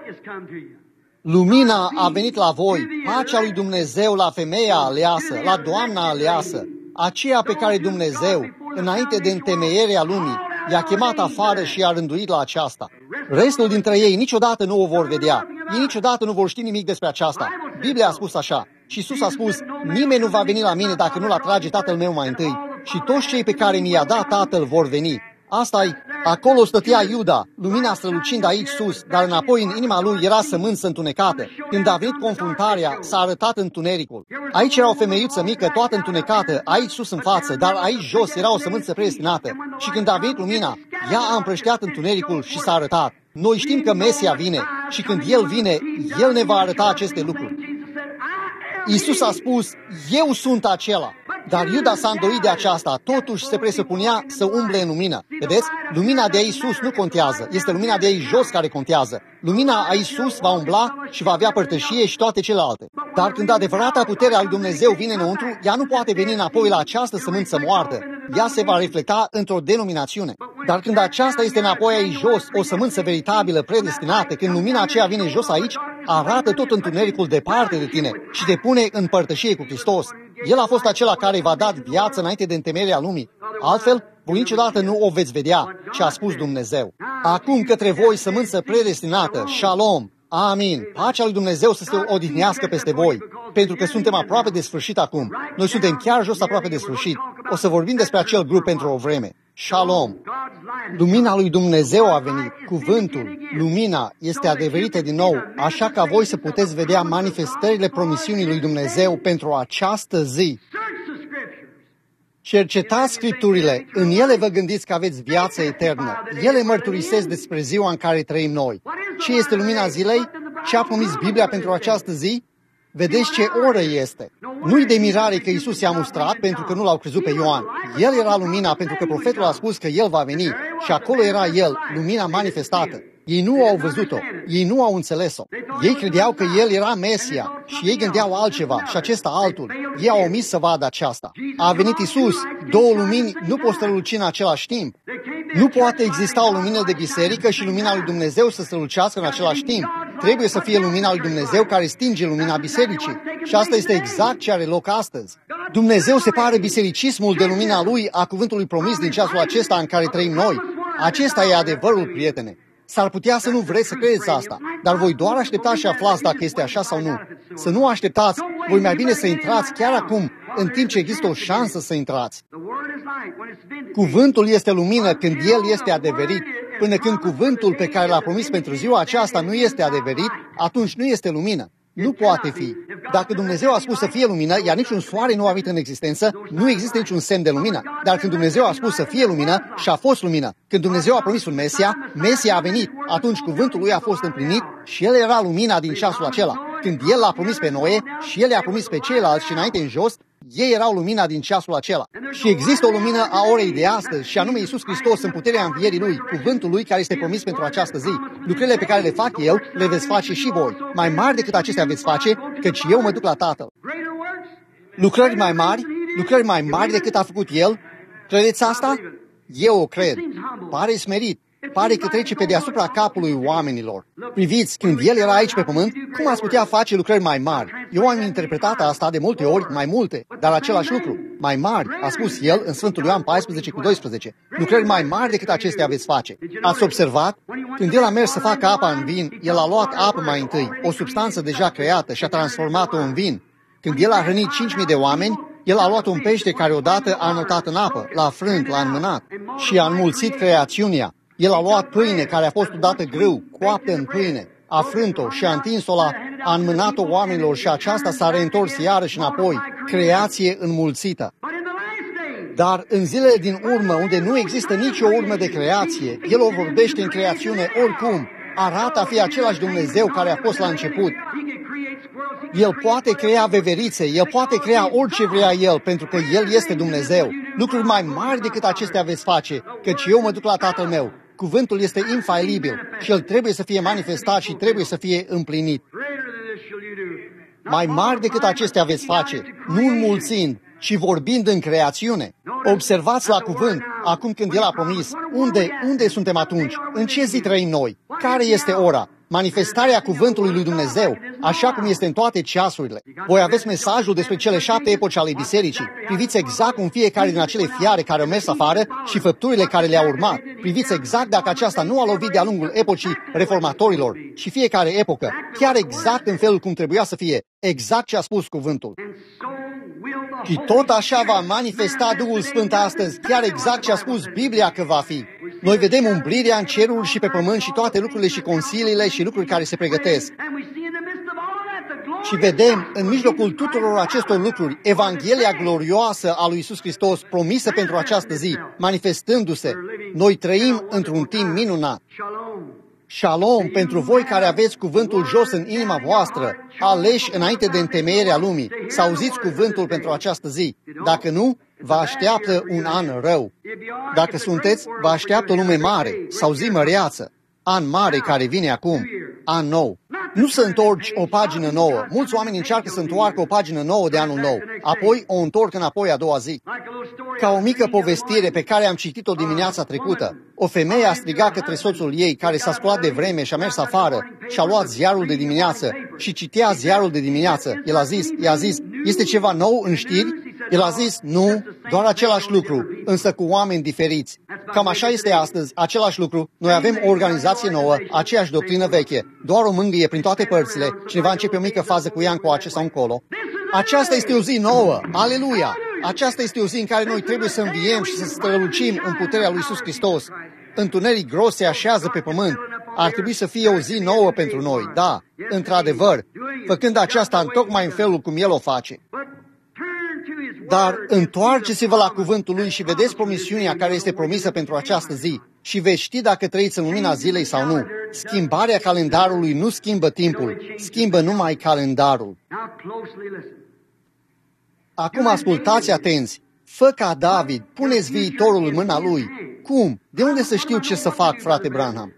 Lumina a venit la voi, pacea lui Dumnezeu la femeia aleasă, la doamna aleasă, aceea pe care Dumnezeu, înainte de întemeierea lumii, i-a chemat afară și i-a rânduit la aceasta. Restul dintre ei niciodată nu o vor vedea. Ei niciodată nu vor ști nimic despre aceasta. Biblia a spus așa. Și Iisus a spus, nimeni nu va veni la mine dacă nu-l atrage Tatăl meu mai întâi. Și toți cei pe care mi-i-a dat Tatăl vor veni. Asta-i, acolo stătea Iuda, lumina strălucind aici sus, dar înapoi în inima lui era sămânță întunecată. Când a venit confruntarea, s-a arătat întunericul. Aici era o femeiuță mică, toată întunecată, aici sus în față, dar aici jos era o sămânță predestinată. Și când a venit lumina, ea a împrășteat întunericul și s-a arătat. Noi știm că Mesia vine și când El vine, El ne va arăta aceste lucruri. Iisus a spus, eu sunt acela. Dar Iuda s-a îndoit de aceasta, totuși se presupunea să umble în lumină. Vedeți? Lumina de aici sus nu contează, este lumina de aici jos care contează. Lumina aici sus va umbla și va avea părtășie și toate celelalte. Dar când adevărata puterea lui Dumnezeu vine înăuntru, ea nu poate veni înapoi la această sămânță moartă. Ea se va reflecta într-o denominațiune. Dar când aceasta este înapoi aici jos, o sămânță veritabilă, predestinată, când lumina aceea vine jos aici, arată tot întunericul departe de tine și te pune în părtășie cu Hristos. El a fost acela care v-a dat viață înainte de întemeierea lumii. Altfel, voi niciodată nu o veți vedea, ce a spus Dumnezeu. Acum către voi, sămânță predestinată, Shalom, amin, pacea lui Dumnezeu să se odihnească peste voi, pentru că suntem aproape de sfârșit acum. Noi suntem chiar jos aproape de sfârșit. O să vorbim despre acel grup pentru o vreme. Shalom. Lumina lui Dumnezeu a venit. Cuvântul, lumina, este adeverită din nou, așa ca voi să puteți vedea manifestările promisiunii lui Dumnezeu pentru această zi. Cercetați Scripturile, în ele vă gândiți că aveți viață eternă. Ele mărturisesc despre ziua în care trăim noi. Ce este lumina zilei? Ce a promis Biblia pentru această zi? Vedeți ce oră este. Nu-i de mirare că Iisus i-a mustrat pentru că nu l-au crezut pe Ioan. El era lumina pentru că profetul a spus că El va veni și acolo era El, lumina manifestată. Ei nu au văzut-o, ei nu au înțeles-o. Ei credeau că El era Mesia și ei gândeau altceva și acesta altul. Ei au omis să vadă aceasta. A venit Iisus, două lumini nu pot străluci în același timp. Nu poate exista o lumină de biserică și lumina lui Dumnezeu să strălucească în același timp. Trebuie să fie lumina lui Dumnezeu care stinge lumina bisericii. Și asta este exact ce are loc astăzi. Dumnezeu separă bisericismul de lumina Lui a cuvântului promis din ceasul acesta în care trăim noi. Acesta e adevărul, prietene. S-ar putea să nu vreți să credeți asta, dar voi doar așteptați și aflați dacă este așa sau nu. Să nu așteptați, voi mai bine să intrați chiar acum, în timp ce există o șansă să intrați. Cuvântul este lumină când el este adeverit. Până când cuvântul pe care l-a promis pentru ziua aceasta nu este adeverit, atunci nu este lumină. Nu poate fi. Dacă Dumnezeu a spus să fie lumină, iar niciun soare nu a venit în existență, nu există niciun semn de lumină. Dar când Dumnezeu a spus să fie lumină, și a fost lumină. Când Dumnezeu a promis un Mesia, Mesia a venit. Atunci cuvântul lui a fost împlinit și el era lumina din ceasul acela. Când el l-a promis pe Noe și el i-a promis pe ceilalți și înainte în jos, ei erau lumina din ceasul acela. Și există o lumină a orei de astăzi, și anume Iisus Hristos în puterea învierii Lui, cuvântul Lui care este promis pentru această zi. Lucrurile pe care le fac eu, le veți face și voi. Mai mari decât acestea veți face, căci eu mă duc la Tatăl. Lucrări mai mari, lucrări mai mari decât a făcut El. Credeți asta? Eu o cred. Pare smerit. Pare că trece pe deasupra capului oamenilor. Priviți, când El era aici pe pământ, cum ați putea face lucrări mai mari? Eu am interpretat asta de multe ori, mai multe, dar același lucru. Mai mari, a spus El în Sfântul Ioan paisprezece cu doisprezece. Lucrări mai mari decât acestea veți face. Ați observat? Când El a mers să facă apa în vin, El a luat apă mai întâi, o substanță deja creată, și a transformat-o în vin. Când El a hrănit cinci mii de oameni, El a luat un pește care odată a înotat în apă, l-a frânt, l-a înmânat și a înmulțit creațiunea. El a luat pâine care a fost odată grâu, coaptă în pâine, a frânt-o și a întins-o la, a înmânat-o oamenilor și aceasta s-a reîntors iarăși înapoi, creație înmulțită. Dar în zilele din urmă, unde nu există nicio urmă de creație, El o vorbește în creațiune oricum, arată a fi același Dumnezeu care a fost la început. El poate crea veverițe, El poate crea orice vrea El, pentru că El este Dumnezeu. Lucruri mai mari decât acestea veți face, căci eu mă duc la Tatăl meu. cuvântul este infailibil și el trebuie să fie manifestat și trebuie să fie împlinit. Mai mari decât acestea veți face, nu înmulțind, ci vorbind în creațiune. Observați la cuvânt, acum când El a promis, unde, unde suntem atunci? În ce zi trăim noi? Care este ora? Manifestarea cuvântului lui Dumnezeu, așa cum este în toate ceasurile. Voi aveți mesajul despre cele șapte epoci ale bisericii. Priviți exact cum fiecare din acele fiare care au mers afară și făpturile care le-au urmat. Priviți exact dacă aceasta nu a lovit de-a lungul epocii reformatorilor și fiecare epocă, chiar exact în felul cum trebuia să fie, exact ce a spus cuvântul. Și tot așa va manifesta Duhul Sfânt astăzi, chiar exact ce a spus Biblia că va fi. Noi vedem umbrirea în ceruri și pe pământ și toate lucrurile și consiliile și lucruri care se pregătesc. Și vedem în mijlocul tuturor acestor lucruri Evanghelia glorioasă a lui Iisus Hristos promisă pentru această zi, manifestându-se. Noi trăim într-un timp minunat. Shalom pentru voi care aveți cuvântul jos în inima voastră, aleși înainte de întemeierea lumii, să auziți cuvântul pentru această zi. Dacă nu, vă așteaptă un an rău. Dacă sunteți, vă așteaptă o lume mare, sau zi măreață. An mare care vine acum, an nou. Nu să întorci o pagină nouă. Mulți oameni încearcă să întoarcă o pagină nouă de anul nou, apoi o întorc înapoi a doua zi. Ca o mică povestire pe care am citit-o dimineața trecută, o femeie a strigat către soțul ei, care s-a sculat de vreme și a mers afară și a luat ziarul de dimineață și citea ziarul de dimineață. El a zis, i-a zis, este ceva nou în știri? El a zis, nu, doar același lucru, însă cu oameni diferiți. Cam așa este astăzi, același lucru. Noi avem o organizație nouă, aceeași doctrină veche, doar o mângâie prin toate părțile, cineva începe o mică fază cu ea încoace sau încolo. Aceasta este o zi nouă, aleluia! Aceasta este o zi în care noi trebuie să înviem și să strălucim în puterea lui Iisus Hristos. Întuneric gros se așează pe pământ. Ar trebui să fie o zi nouă pentru noi, da, într-adevăr, făcând aceasta în tocmai în felul cum El o face. Dar întoarceți-vă la cuvântul Lui și vedeți promisiunea care este promisă pentru această zi și veți ști dacă trăiți în lumina zilei sau nu. Schimbarea calendarului nu schimbă timpul, schimbă numai calendarul. Acum ascultați atenți. Fă ca David, puneți viitorul în mâna lui. Cum? De unde să știu ce să fac, frate Branham?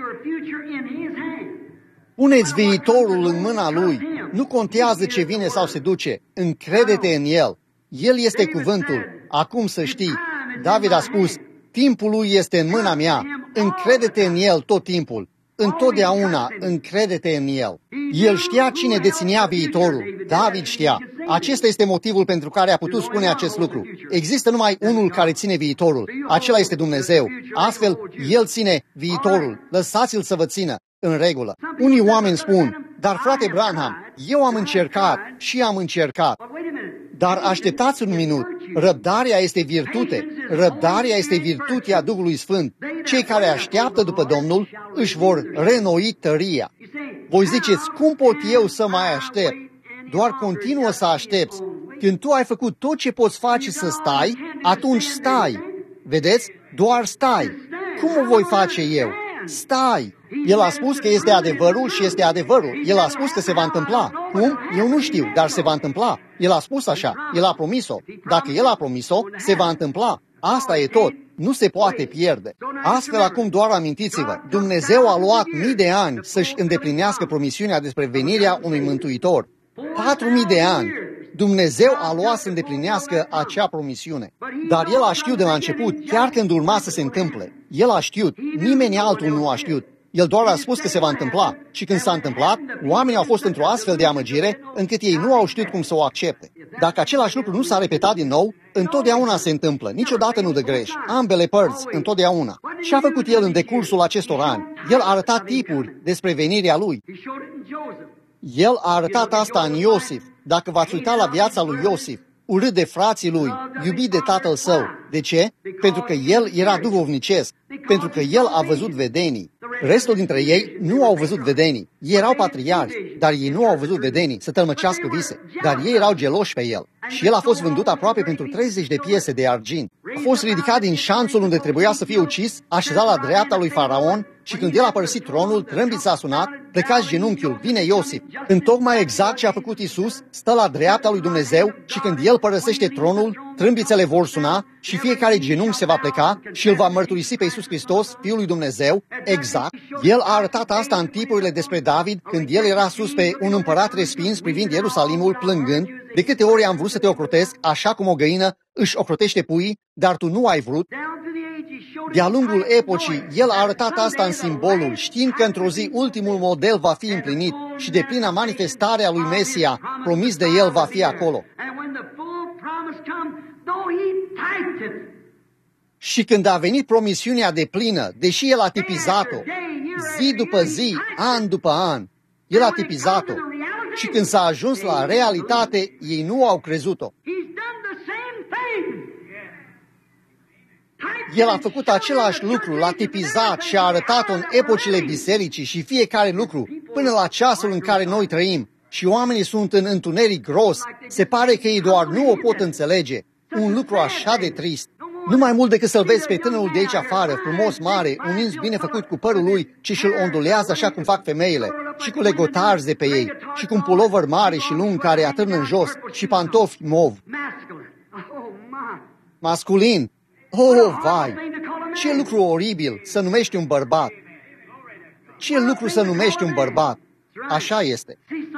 Puneți viitorul în mâna lui. Nu contează ce vine sau se duce. Încrede-te în El. El este cuvântul. Acum să știi. David a spus, timpul lui este în mâna mea. Încrede-te în El tot timpul. Întotdeauna încrede-te în El. El știa cine deținea viitorul. David știa. Acesta este motivul pentru care a putut spune acest lucru. Există numai unul care ține viitorul. Acela este Dumnezeu. Astfel, El ține viitorul. Lăsați-l să vă țină. În regulă. Unii oameni spun, dar frate Branham, eu am încercat și am încercat. Dar așteptați un minut. Răbdarea este virtute. Răbdarea este virtutea Duhului Sfânt. Cei care așteaptă după Domnul își vor renoi tăria. Voi ziceți, cum pot eu să mai aștept? Doar continuă să aștepți. Când tu ai făcut tot ce poți face să stai, atunci stai. Vedeți? Doar stai. Cum o voi face eu? Stai! El a spus că este adevărul și este adevărul. El a spus că se va întâmpla. Cum? Eu nu știu, dar se va întâmpla. El a spus așa. El a promis-o. Dacă El a promis-o, se va întâmpla. Asta e tot. Nu se poate pierde. Astfel, acum doar amintiți-vă, Dumnezeu a luat mii de ani să-și îndeplinească promisiunea despre venirea unui Mântuitor. Patru mii de ani. Dumnezeu a luat să îndeplinească acea promisiune. Dar El a știut de la început, chiar când urma să se întâmple. El a știut, nimeni altul nu a știut. El doar a spus că se va întâmpla. Și când s-a întâmplat, oamenii au fost într-o astfel de amăgire, încât ei nu au știut cum să o accepte. Dacă același lucru nu s-a repetat din nou, întotdeauna se întâmplă. Niciodată nu dă greș. Ambele părți, întotdeauna. Și a făcut El în decursul acestor ani. El a arătat tipuri despre venirea Lui. El a arătat asta în Iosif. Dacă v-ați uitat la viața lui Iosif, urât de frații lui, iubit de tatăl său. De ce? Pentru că el era duhovnicesc, pentru că el a văzut vedenii. Restul dintre ei nu au văzut vedenii. Ei erau patriarhi, dar ei nu au văzut vedenii, să tălmăcească vise. Dar ei erau geloși pe el. Și el a fost vândut aproape pentru treizeci de piese de argint. A fost ridicat din șanțul unde trebuia să fie ucis, așezat la dreapta lui Faraon Și când el a părăsit tronul, trâmbița a sunat, plecați genunchiul, vine Iosif. Întocmai exact ce a făcut Iisus, stă la dreapta lui Dumnezeu și când el părăsește tronul, trâmbițele vor suna și fiecare genunchi se va pleca și îl va mărturisi pe Iisus Hristos, Fiul lui Dumnezeu, exact. El a arătat asta în tipurile despre David, când el era sus pe un împărat respins privind Ierusalimul plângând, de câte ori am vrut să te ocrotesc, așa cum o găină își ocrotește puii, dar tu nu ai vrut. De-a lungul epocii, el a arătat asta în simbolul, știind că într-o zi ultimul model va fi împlinit și de plină manifestare a lui Mesia, promis de el, va fi acolo. Și când a venit promisiunea de plină, deși el a tipizat-o, zi după zi, an după an, el a tipizat-o. Și când s-a ajuns la realitate, ei nu au crezut-o. El a făcut același lucru, l-a tipizat și a arătat-o în epocile bisericii și fiecare lucru, până la ceasul în care noi trăim. Și oamenii sunt în întuneric gros. Se pare că ei doar nu o pot înțelege. Un lucru așa de trist. Nu mai mult decât să-l vezi pe tânărul de aici afară, frumos, mare, un ins bine făcut cu părul lui, ci și-l ondulează așa cum fac femeile, și cu legotarzi de pe ei, și cu un pulover mare și lung care atârnă în jos, și pantofi mov. Masculin. Oh, vai! Ce lucru oribil să numești un bărbat! Ce lucru să numești un bărbat! Așa este.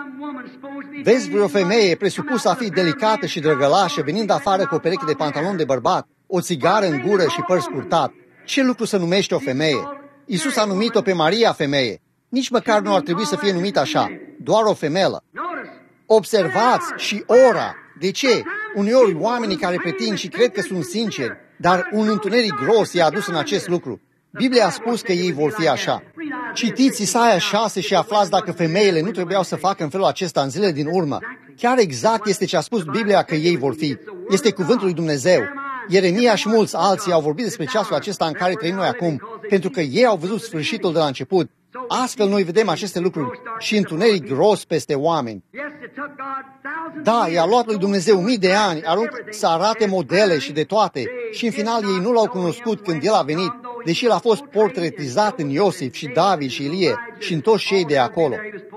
Vezi vreo femeie presupusă a fi delicată și drăgălașă venind afară cu o pereche de pantaloni de bărbat, o țigară în gură și păr scurtat. Ce lucru să numești o femeie? Iisus a numit-o pe Maria femeie. Nici măcar nu ar trebui să fie numită așa, doar o femelă. Observați și ora. De ce? Uneori oamenii care pretind și cred că sunt sinceri, dar un întuneric gros i-a adus în acest lucru. Biblia a spus că ei vor fi așa. Citiți Isaia șase și aflați dacă femeile nu trebuiau să facă în felul acesta în zilele din urmă. Chiar exact este ce a spus Biblia că ei vor fi. Este cuvântul lui Dumnezeu. Ieremia și mulți alții au vorbit despre ceasul acesta în care trăim noi acum, pentru că ei au văzut sfârșitul de la început. Astfel noi vedem aceste lucruri și întuneric gros peste oameni. Da, i-a luat lui Dumnezeu mii de ani, arunc să arate modele și de toate, și în final ei nu l-au cunoscut când el a venit, deși el a fost portretizat în Iosif și David și Ilie și în toți cei de acolo.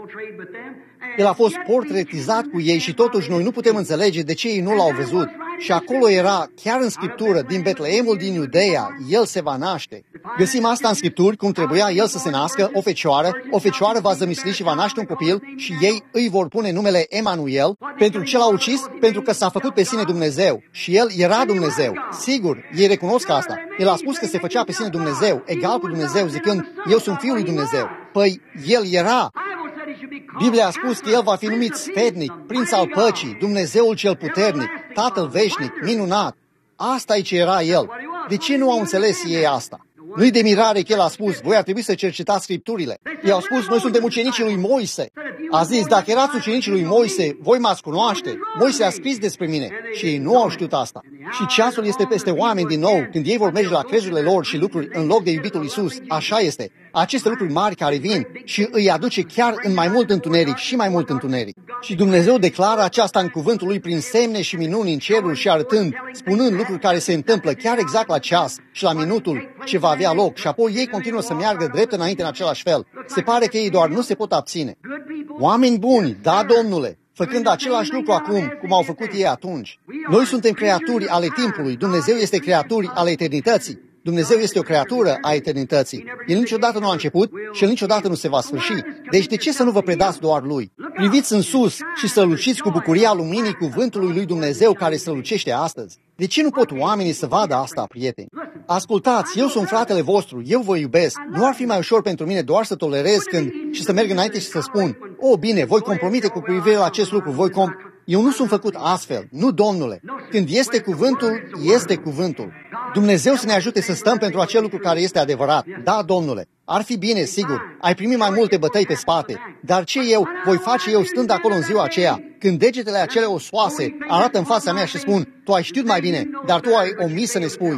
El a fost portretizat cu ei și totuși noi nu putem înțelege de ce ei nu l-au văzut. Și acolo era, chiar în Scriptură, din Betleemul din Iudeea, el se va naște. Găsim asta în Scripturi, cum trebuia el să se nască, o fecioară, o fecioară va zămisli și va naște un copil și ei îi vor pune numele Emanuel. Pentru ce l-a ucis? Pentru că s-a făcut pe sine Dumnezeu. Și el era Dumnezeu. Sigur, ei recunosc asta. El a spus că se făcea pe sine Dumnezeu, egal cu Dumnezeu, zicând, eu sunt Fiul lui Dumnezeu. Păi, el era. Biblia a spus că el va fi numit sfetnic, prinț al păcii, Dumnezeul cel puternic, Tatăl veșnic, minunat. Asta e ce era el. De ce nu au înțeles ei asta? Nu-i de mirare că el a spus, voi ar trebui să cercetați Scripturile. I-au spus, noi suntem ucenicii lui Moise. A zis, dacă erați ucenicii lui Moise, voi m-ați cunoaște. Moise a scris despre mine și ei nu au știut asta. Și ceasul este peste oameni din nou, când ei vor merge la crezurile lor și lucruri în loc de iubitul Iisus. Așa este. Aceste lucruri mari care vin și îi aduce chiar în mai mult întuneric și mai mult întuneric. Și Dumnezeu declară aceasta în cuvântul lui prin semne și minuni în cerul și arătând, spunând lucruri care se întâmplă chiar exact la ceas și la minutul ce va avea loc. Și apoi ei continuă să meargă drept înainte în același fel. Se pare că ei doar nu se pot abține. Oameni buni, da, Domnule, făcând același lucru acum, cum au făcut ei atunci. Noi suntem creaturi ale timpului, Dumnezeu este creaturi ale eternității. Dumnezeu este o creatură a eternității. El niciodată nu a început și el niciodată nu se va sfârși. Deci de ce să nu vă predați doar lui? Priviți în sus și să luciți cu bucuria luminii cuvântului lui Dumnezeu care strălucește astăzi. De ce nu pot oamenii să vadă asta, prieteni? Ascultați, eu sunt fratele vostru, eu vă iubesc. Nu ar fi mai ușor pentru mine doar să tolerez când și să merg înainte și să spun, o, bine, voi compromite cu privire la acest lucru, voi com... Eu nu sunt făcut astfel, nu, Domnule. Când este cuvântul, este cuvântul. Dumnezeu să ne ajute să stăm pentru acel lucru care este adevărat. Da, Domnule, ar fi bine, sigur, ai primit mai multe bătăi pe spate, dar ce eu voi face eu stând acolo în ziua aceea, când degetele acele osoase arată în fața mea și spun, tu ai știut mai bine, dar tu ai omis să ne spui.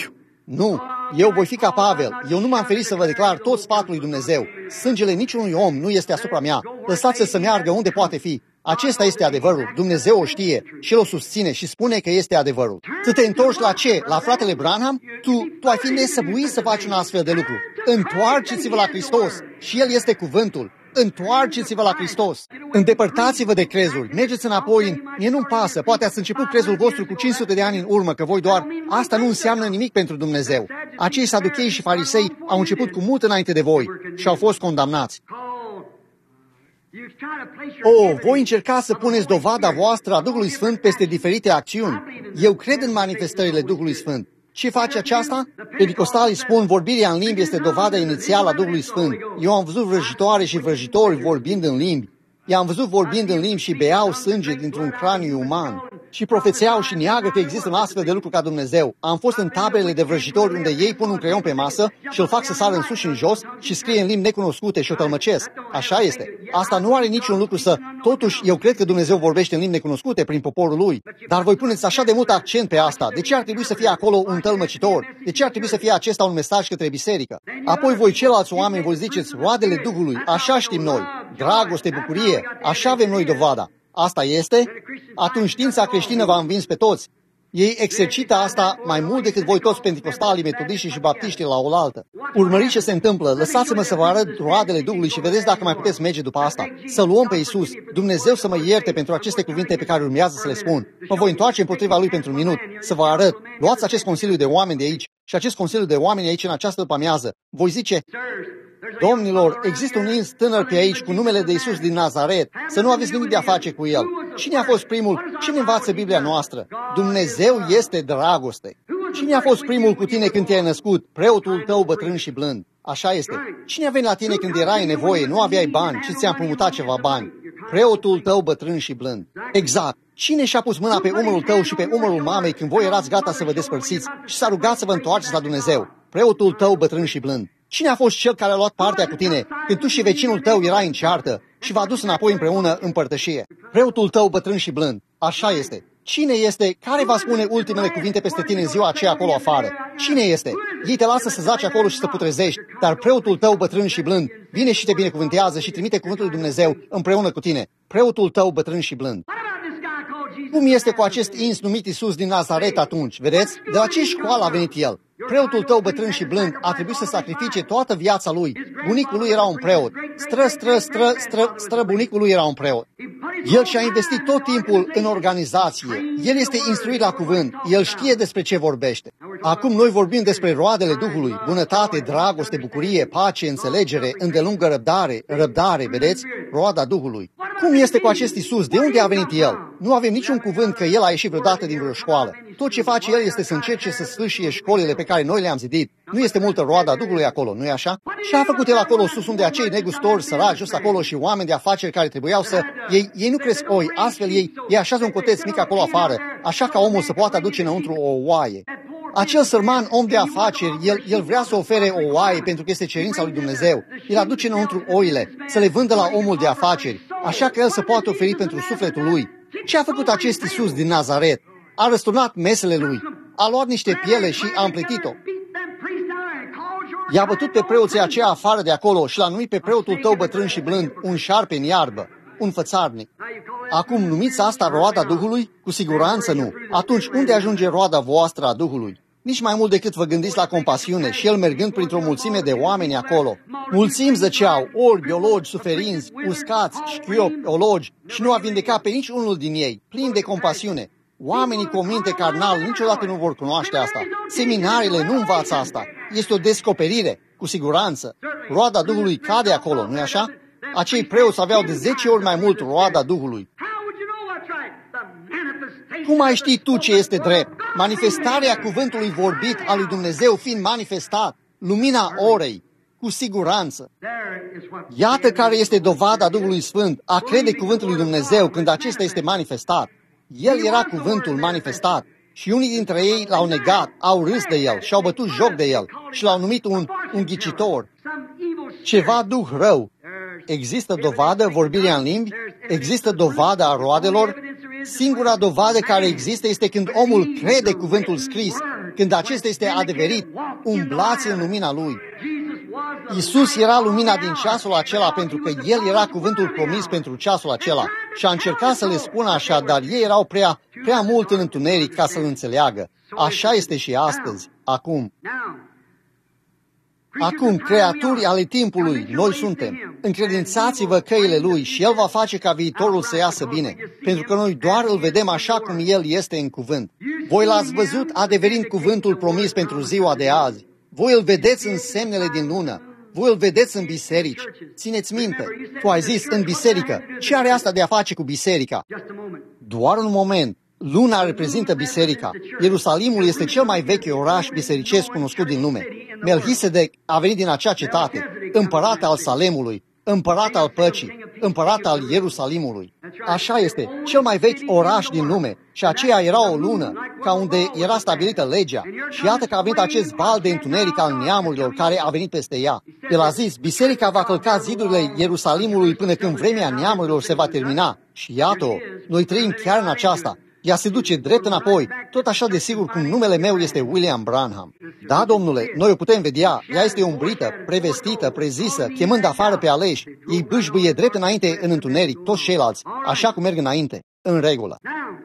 Nu, eu voi fi ca Pavel, eu nu m-am ferit să vă declar tot sfatul lui Dumnezeu. Sângele niciunui om nu este asupra mea, lăsați-l să meargă unde poate fi. Acesta este adevărul. Dumnezeu o știe și El o susține și spune că este adevărul. Să te întorci la ce? La fratele Branham? Tu, tu ai fi nesăbuit să faci un astfel de lucru. Întoarceți-vă la Hristos și El este cuvântul. Întoarceți-vă la Hristos. Îndepărtați-vă de crezul. Mergeți înapoi în... Mie nu-mi pasă. Poate ați început crezul vostru cu cinci sute de ani în urmă, că voi doar... Asta nu înseamnă nimic pentru Dumnezeu. Acei saduchei și farisei au început cu mult înainte de voi și au fost condamnați. O, voi încercați să puneți dovada voastră a Duhului Sfânt peste diferite acțiuni. Eu cred în manifestările Duhului Sfânt. Ce face aceasta? Pentecostalii spun, vorbirea în limbi este dovada inițială a Duhului Sfânt. Eu am văzut vrăjitoare și vrăjitori vorbind în limbi. I-am văzut vorbind în limbi și beau sânge dintr-un craniu uman. Și profețeau și neagă că există un astfel de lucru ca Dumnezeu. Am fost în taberele de vrăjitori unde ei pun un creion pe masă și îl fac să sară în sus și în jos și scrie în limbi necunoscute și o tălmăcesc. Așa este. Asta nu are niciun lucru să... Totuși, eu cred că Dumnezeu vorbește în limbi necunoscute prin poporul lui. Dar voi puneți așa de mult accent pe asta. De ce ar trebui să fie acolo un tălmăcitor? De ce ar trebui să fie acesta un mesaj către biserică? Apoi voi ceilalți oameni voi ziceți, roadele Duhului, așa știm noi. Dragoste, bucurie, așa avem noi dovada. Asta este? Atunci știința creștină v-a învins pe toți. Ei exercită asta mai mult decât voi toți pentecostalii, metodiștii și baptiștii la oaltă. Urmăriți ce se întâmplă. Lăsați-mă să vă arăt roadele Duhului și vedeți dacă mai puteți merge după asta. Să luăm pe Iisus. Dumnezeu să mă ierte pentru aceste cuvinte pe care urmează să le spun. Mă voi întoarce împotriva Lui pentru un minut. Să vă arăt. Luați acest consiliu de oameni de aici și acest consiliu de oameni aici în această după-amiază. Voi zice... Domnilor, există un ins tânăr pe aici cu numele de Iisus din Nazaret. Să nu aveți nimic de a face cu el. Cine a fost primul? Cine învață Biblia noastră? Dumnezeu este dragoste. Cine a fost primul cu tine când te-ai născut? Preotul tău bătrân și blând. Așa este. Cine a venit la tine când erai în nevoie, nu aveai bani, ci ți-a împrumutat ceva bani? Preotul tău bătrân și blând. Exact. Cine și-a pus mâna pe umărul tău și pe umărul mamei când voi erați gata să vă despărțiți și s-a rugat să vă întoarceți la Dumnezeu? Preotul tău bătrân și blând. Cine a fost cel care a luat partea cu tine când tu și vecinul tău erai în ceartă și v-a dus înapoi împreună în părtășie? Preotul tău bătrân și blând. Așa este. Cine este? Care va spune ultimele cuvinte peste tine în ziua aceea acolo afară? Cine este? Ei te lasă să zaci acolo și să putrezești, dar preotul tău bătrân și blând vine și te binecuvântează și trimite cuvântul lui Dumnezeu împreună cu tine. Preotul tău bătrân și blând. Cum este cu acest ins numit Iisus din Nazaret atunci? Vedeți? De la ce școală a venit el? Preotul tău bătrân și blând a trebuit să sacrifice toată viața lui. Bunicul lui era un preot. Stră, stră, stră, stră, stră, bunicul lui era un preot. El și-a investit tot timpul în organizație. El este instruit la cuvânt. El știe despre ce vorbește. Acum noi vorbim despre roadele Duhului. Bunătate, dragoste, bucurie, pace, înțelegere, îndelungă răbdare, răbdare, vedeți? Roada Duhului. Cum este cu acest Iisus? De unde a venit El? Nu avem niciun cuvânt că El a ieșit vreodată din vreo școală. Tot ce face El este să încerce să sfârșie școlile pe care noi le-am zidit. Nu este multă roada Duhului acolo, nu-i așa? Și a făcut El acolo sus unde acei negustori săraci, jos acolo și oameni de afaceri care trebuiau să... Ei, ei nu cresc oi, astfel ei, ei așează un coteț mic acolo afară, așa ca omul să poată aduce înăuntru o oaie. Acel sărman om de afaceri, el, el vrea să ofere o oaie pentru că este cerința lui Dumnezeu. El aduce înăuntru oile, să le vândă la omul de afaceri, așa că el să poată oferi pentru sufletul lui. Ce a făcut acest Iisus din Nazaret? A răsturnat mesele lui, a luat niște piele și a împletit-o. I-a bătut pe preoții aceia afară de acolo și l-a numit pe preotul tău bătrân și blând un șarpe în iarbă, un fățarnic. Acum numiți asta roada Duhului? Cu siguranță nu. Atunci unde ajunge roada voastră a Duhului? Nici mai mult decât vă gândiți la compasiune și el mergând printr-o mulțime de oameni acolo. Mulțimi zăceau, orbi, ologi, suferinți, uscați, șchiopi, ologi și nu a vindecat pe nici unul din ei, plini de compasiune. Oamenii cu o minte carnală niciodată nu vor cunoaște asta. Seminariile nu învață asta. Este o descoperire, cu siguranță. Roada Duhului cade acolo, nu-i așa? Acei preoți aveau de zece ori mai mult roada Duhului. Cum ai ști tu ce este drept? Manifestarea cuvântului vorbit al lui Dumnezeu fiind manifestat, lumina orei, cu siguranță. Iată care este dovada Duhului Sfânt, a crede cuvântul lui Dumnezeu când acesta este manifestat. El era cuvântul manifestat și unii dintre ei l-au negat, au râs de el și au bătut joc de el și l-au numit un, un ghicitor. Ceva duh rău. Există dovadă, vorbirea în limbi? Există dovada a roadelor? Singura dovadă care există este când omul crede cuvântul scris, când acesta este adeverit, umblați în lumina lui. Iisus era lumina din ceasul acela pentru că El era cuvântul promis pentru ceasul acela. și a încercat să le spună așa, dar ei erau prea, prea mult în întuneric ca să-l înțeleagă. Așa este și astăzi, acum. Acum, creaturi ale timpului, noi suntem. Încredințați-vă căile Lui și El va face ca viitorul să iasă bine, pentru că noi doar îl vedem așa cum El este în cuvânt. Voi l-ați văzut adeverind cuvântul promis pentru ziua de azi. Voi îl vedeți în semnele din lună. Voi îl vedeți în biserici. Țineți minte, tu ai zis în biserică. Ce are asta de a face cu biserica? Doar un moment. Luna reprezintă biserica. Ierusalimul este cel mai vechi oraș bisericesc cunoscut din lume. Melchisedec a venit din acea cetate, împărat al Salemului, împărat al păcii, împărat al Ierusalimului. Așa este, cel mai vechi oraș din lume și aceea era o lună, ca unde era stabilită legea. Și iată că a venit acest val de întuneric al neamurilor care a venit peste ea. El a zis, biserica va călca zidurile Ierusalimului până când vremea neamurilor se va termina. Și iată-o, noi trăim chiar în aceasta. Ea se duce drept înapoi, tot așa de sigur cum numele meu este William Branham. Da, domnule, noi o putem vedea, ea este umbrită, prevestită, prezisă, chemând afară pe aleși. Ei bâșbâie drept înainte în întuneric, toți ceilalți, așa cum merg înainte, în regulă.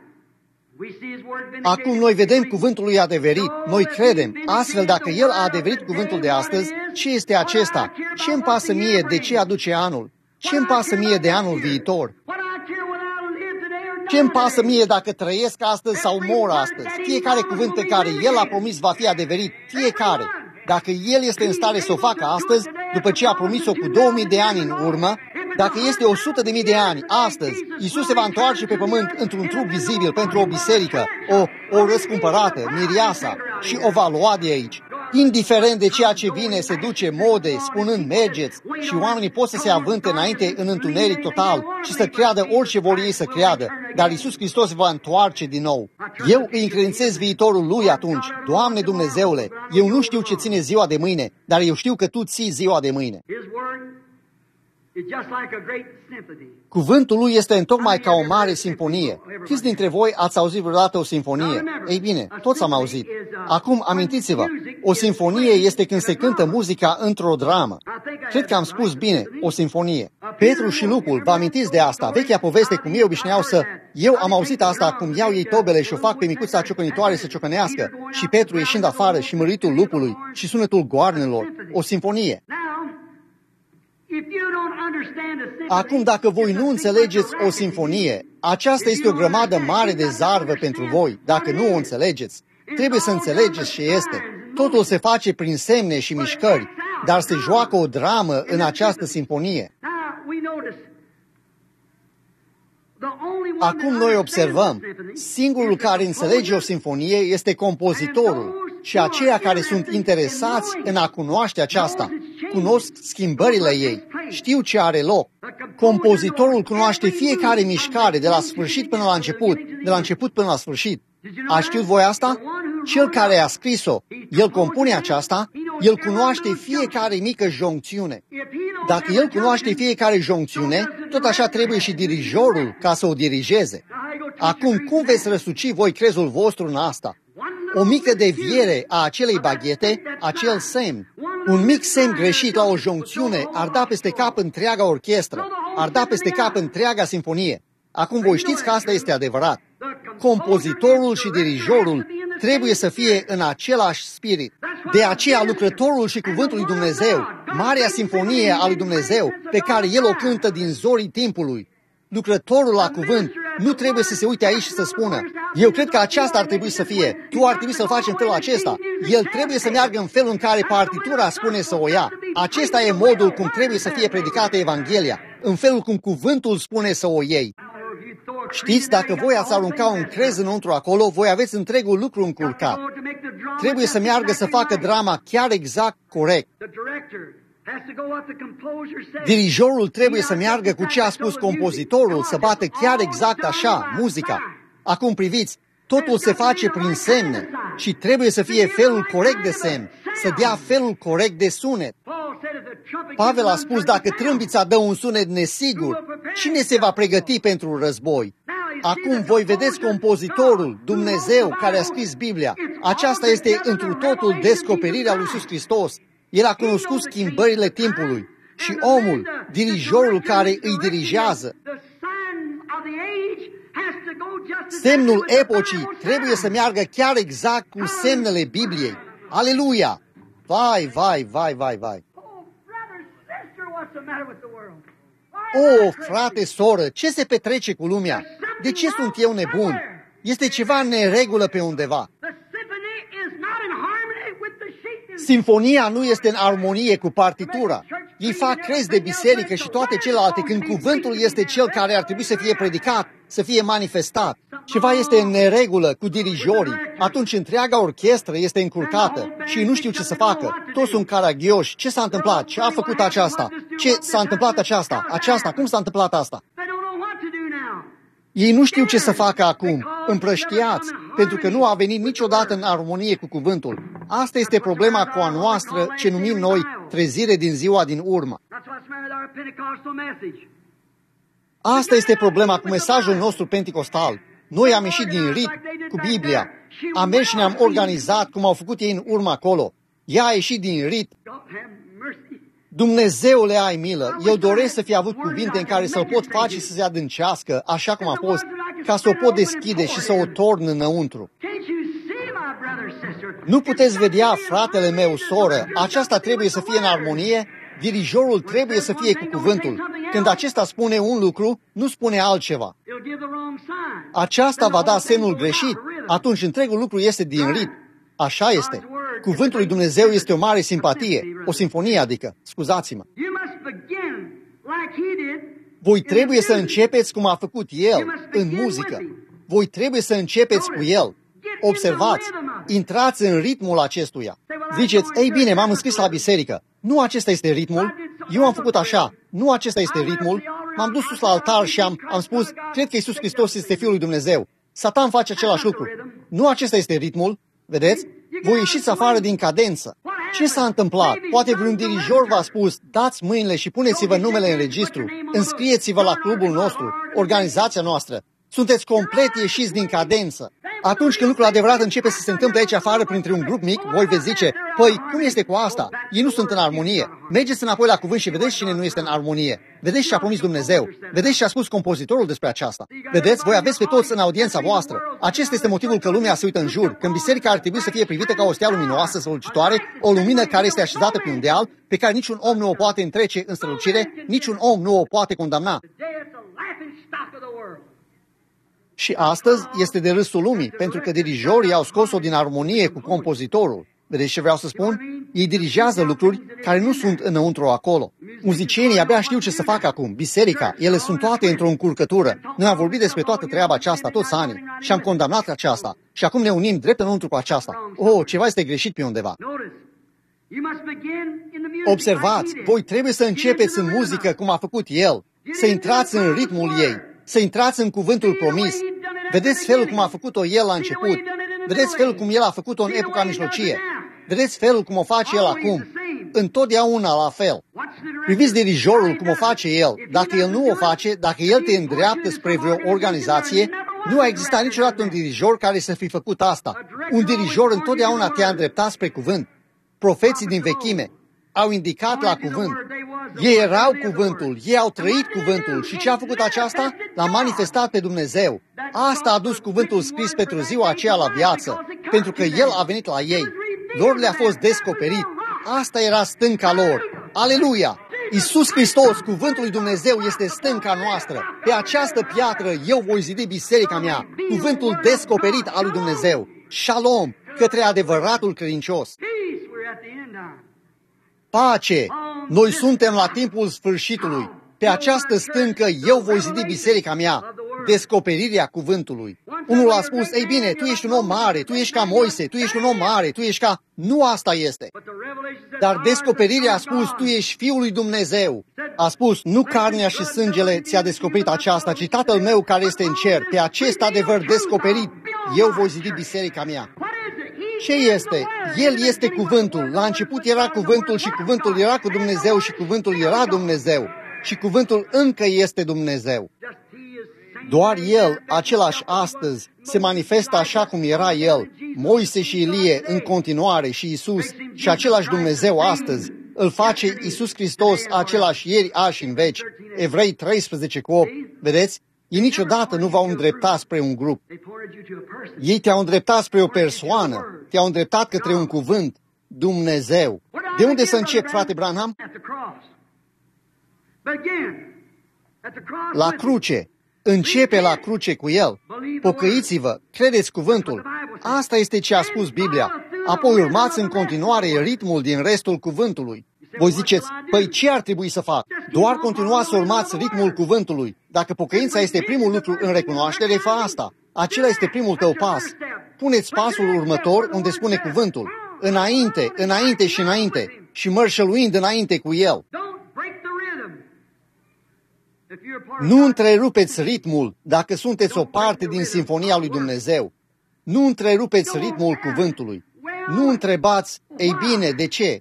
Acum noi vedem cuvântul lui adeverit, noi credem, astfel dacă el a adeverit cuvântul de astăzi, ce este acesta? Ce îmi pasă mie de ce aduce anul? Ce îmi pasă mie de anul viitor? Ce îmi pasă mie dacă trăiesc astăzi sau mor astăzi? Fiecare cuvânt pe care El a promis va fi adeverit, fiecare. Dacă El este în stare să o facă astăzi, după ce a promis-o cu două mii de ani în urmă, dacă este o sută de mii de ani, astăzi, Iisus se va întoarce pe pământ într-un trup vizibil pentru o biserică, o, o răscumpărată, Miriasa, și o va lua de aici. Indiferent de ceea ce vine, se duce mode, spunând mergeți, și oamenii pot să se avânte înainte în întuneric total și să creadă orice vor ei să creadă, dar Iisus Hristos va întoarce din nou. Eu îi încredințez viitorul Lui atunci. Doamne Dumnezeule, eu nu știu ce ține ziua de mâine, dar eu știu că Tu ții ziua de mâine. Cuvântul Lui este întocmai ca o mare simfonie. Câți dintre voi ați auzit vreodată o simfonie? Ei bine, toți am auzit. Acum, amintiți-vă, o simfonie este când se cântă muzica într-o dramă. Cred că am spus bine, o simfonie. Petru și lupul, vă amintiți de asta? Vechea poveste cum ei obișnuiau să... Eu am auzit asta cum iau ei tobele și o fac pe micuța ciocănitoare să ciocănească și Petru ieșind afară și măritul lupului și sunetul goarnelor. O simfonie. Acum, dacă voi nu înțelegeți o simfonie, aceasta este o grămadă mare de zarvă pentru voi, dacă nu o înțelegeți. Trebuie să înțelegeți ce este. Totul se face prin semne și mișcări, dar se joacă o dramă în această simfonie. Acum noi observăm, singurul care înțelege o simfonie este compozitorul și aceia care sunt interesați în a cunoaște aceasta. Cunosc schimbările ei, știu ce are loc. Compozitorul cunoaște fiecare mișcare de la sfârșit până la început, de la început până la sfârșit. A știut voi asta? Cel care a scris-o, el compune aceasta, el cunoaște fiecare mică joncțiune. Dacă el cunoaște fiecare joncțiune, tot așa trebuie și dirijorul ca să o dirigeze. Acum, cum veți răsuci voi crezul vostru în asta? O mică deviere a acelei baghete, acel semn, un mic semn greșit la o joncțiune ar da peste cap întreaga orchestră, ar da peste cap întreaga simfonie. Acum voi știți că asta este adevărat. Compozitorul și dirijorul trebuie să fie în același spirit. De aceea lucrătorul și cuvântul lui Dumnezeu, marea simfonie a lui Dumnezeu, pe care El o cântă din zorii timpului, lucrătorul la cuvânt nu trebuie să se uite aici și să spună, eu cred că aceasta ar trebui să fie, tu ar trebui să-l faci în felul acesta. El trebuie să meargă în felul în care partitura spune să o ia. Acesta e modul cum trebuie să fie predicată Evanghelia, în felul cum cuvântul spune să o iei. Știți, dacă voi ați arunca un crez înăuntru acolo, voi aveți întregul lucru încurcat. Trebuie să meargă să facă drama chiar exact corect. Dirijorul trebuie să meargă cu ce a spus compozitorul, să bată chiar exact așa, muzica. Acum priviți, totul se face prin semne și trebuie să fie felul corect de semn, să dea felul corect de sunet. Pavel a spus, dacă trâmbița dă un sunet nesigur, cine se va pregăti pentru război? Acum voi vedeți compozitorul, Dumnezeu, care a scris Biblia. Aceasta este întru totul descoperirea lui Iisus Hristos. El a cunoscut schimbările timpului și omul, dirijorul care îi dirigează. Semnul epocii trebuie să meargă chiar exact cu semnele Bibliei. Aleluia! Vai, vai, vai, vai, vai! O, frate, soră, ce se petrece cu lumea? De ce sunt eu nebun? Este ceva în neregulă pe undeva. Simfonia nu este în armonie cu partitura. Ei fac crezi de biserică și toate celelalte când cuvântul este cel care ar trebui să fie predicat, să fie manifestat. Ceva este în neregulă cu dirijorii. Atunci întreaga orchestră este încurcată și nu știu ce să facă. Toți sunt caragioși. Ce s-a întâmplat? Ce a făcut aceasta? Ce s-a întâmplat aceasta? Aceasta? Cum s-a întâmplat asta? Ei nu știu ce să facă acum, împrăștiați, pentru că nu a venit niciodată în armonie cu cuvântul. Asta este problema cu a noastră, ce numim noi trezire din ziua din urmă. Asta este problema cu mesajul nostru penticostal. Noi am ieșit din ritm cu Biblia. Am mers și ne-am organizat cum au făcut ei în urmă acolo. Ea a ieșit din ritm. Dumnezeule, ai milă, eu doresc să fi avut cuvinte în care să-l pot face să se adâncească, așa cum a fost, ca să o pot deschide și să o torn înăuntru. Nu puteți vedea, fratele meu, soră, aceasta trebuie să fie în armonie, dirijorul trebuie să fie cu cuvântul. Când acesta spune un lucru, nu spune altceva. Aceasta va da semnul greșit, atunci întregul lucru este din ritm. Așa este. Cuvântul lui Dumnezeu este o mare simpatie, o simfonie, adică, scuzați-mă. Voi trebuie să începeți cum a făcut El, în muzică. Voi trebuie să începeți cu El. Observați, intrați în ritmul acestuia. Ziceți, ei bine, m-am înscris la biserică. Nu acesta este ritmul. Eu am făcut așa. Nu acesta este ritmul. M-am dus sus la altar și am, am spus, cred că Iisus Hristos este Fiul lui Dumnezeu. Satan face același lucru. Nu acesta este ritmul. Vedeți? Voi ieșiți afară din cadență. Ce s-a întâmplat? Poate vreun dirijor v-a spus, dați mâinile și puneți-vă numele în registru. Înscrieți-vă la clubul nostru, organizația noastră. Sunteți complet ieșiți din cadență. Atunci când lucrul adevărat începe să se întâmple aici afară printre un grup mic, voi veți zice, păi, cum este cu asta? Ei nu sunt în armonie. Mergeți înapoi la cuvânt și vedeți cine nu este în armonie. Vedeți ce a promis Dumnezeu. Vedeți ce a spus compozitorul despre aceasta. Vedeți, voi aveți pe toți în audiența voastră. Acesta este motivul că lumea se uită în jur. Când biserica ar trebui să fie privită ca o stea luminoasă, strălucitoare, o lumină care este așezată pe un deal, pe care niciun om nu o poate întrece în strălucire, niciun om nu o poate condamna. Și astăzi este de râsul lumii, pentru că dirijorii au scos-o din armonie cu compozitorul. Vedeți ce vreau să spun? Ei dirigează lucruri care nu sunt înăuntru acolo. Muzicienii abia știu ce să facă acum. Biserica, ele sunt toate într-o încurcătură. Noi am vorbit despre toată treaba aceasta toți anii și am condamnat aceasta. Și acum ne unim drept înăuntru cu aceasta. Oh, ceva este greșit pe undeva. Observați, voi trebuie să începeți în muzică cum a făcut El, să intrați în ritmul ei, să intrați în cuvântul promis. Vedeți felul cum a făcut-o El la început. Vedeți felul cum El a făcut-o în epoca mijlocie. Vedeți felul cum o face El acum. Întotdeauna la fel. Priviți dirijorul cum o face El. Dacă El nu o face, dacă El te îndreaptă spre vreo organizație, nu a existat niciodată un dirijor care să fi făcut asta. Un dirijor întotdeauna te-a îndreptat spre cuvânt. Profeții din vechime au indicat la cuvânt. Ei erau cuvântul, ei au trăit cuvântul și ce a făcut aceasta? L-a manifestat pe Dumnezeu. Asta a dus cuvântul scris pentru ziua aceea la viață, pentru că El a venit la ei. Lor le-a fost descoperit. Asta era stânca lor. Aleluia! Iisus Hristos, cuvântul lui Dumnezeu, este stânca noastră. Pe această piatră eu voi zidi biserica mea, cuvântul descoperit al lui Dumnezeu. Shalom, către adevăratul credincios. Pace! Noi suntem la timpul sfârșitului. Pe această stâncă eu voi zidi biserica mea. Descoperirea cuvântului. Unul a spus, ei bine, tu ești un om mare, tu ești ca Moise, tu ești un om mare, tu ești ca... Nu asta este. Dar descoperirea a spus, tu ești Fiul lui Dumnezeu. A spus, nu carnea și sângele ți-a descoperit aceasta, ci Tatăl meu care este în cer. Pe acest adevăr descoperit, eu voi zidi biserica mea. Ce este? El este cuvântul. La început era cuvântul și cuvântul era cu Dumnezeu și cuvântul era Dumnezeu. Și cuvântul încă este Dumnezeu. Doar El, același astăzi, se manifestă așa cum era El, Moise și Ilie în continuare și Isus, și același Dumnezeu astăzi. Îl face Iisus Hristos același ieri, azi și în veci. Evrei treisprezece cu opt. Vedeți? Ei niciodată nu v-au îndreptat spre un grup. Ei te-au îndreptat spre o persoană, te-au îndreptat către un cuvânt, Dumnezeu. De unde să încep, frate Branham? La cruce. Începe la cruce cu El. Pocăiți-vă, credeți cuvântul. Asta este ce a spus Biblia. Apoi urmați în continuare ritmul din restul cuvântului. Voi ziceți, păi ce ar trebui să fac? Doar continuați să urmați ritmul cuvântului. Dacă pocăința este primul lucru în recunoaștere, fă asta. Acela este primul tău pas. Puneți pasul următor unde spune cuvântul. Înainte, înainte și înainte. Și mărșăluind înainte cu El. Nu întrerupeți ritmul dacă sunteți o parte din simfonia lui Dumnezeu. Nu întrerupeți ritmul cuvântului. Nu întrebați, ei bine, de ce?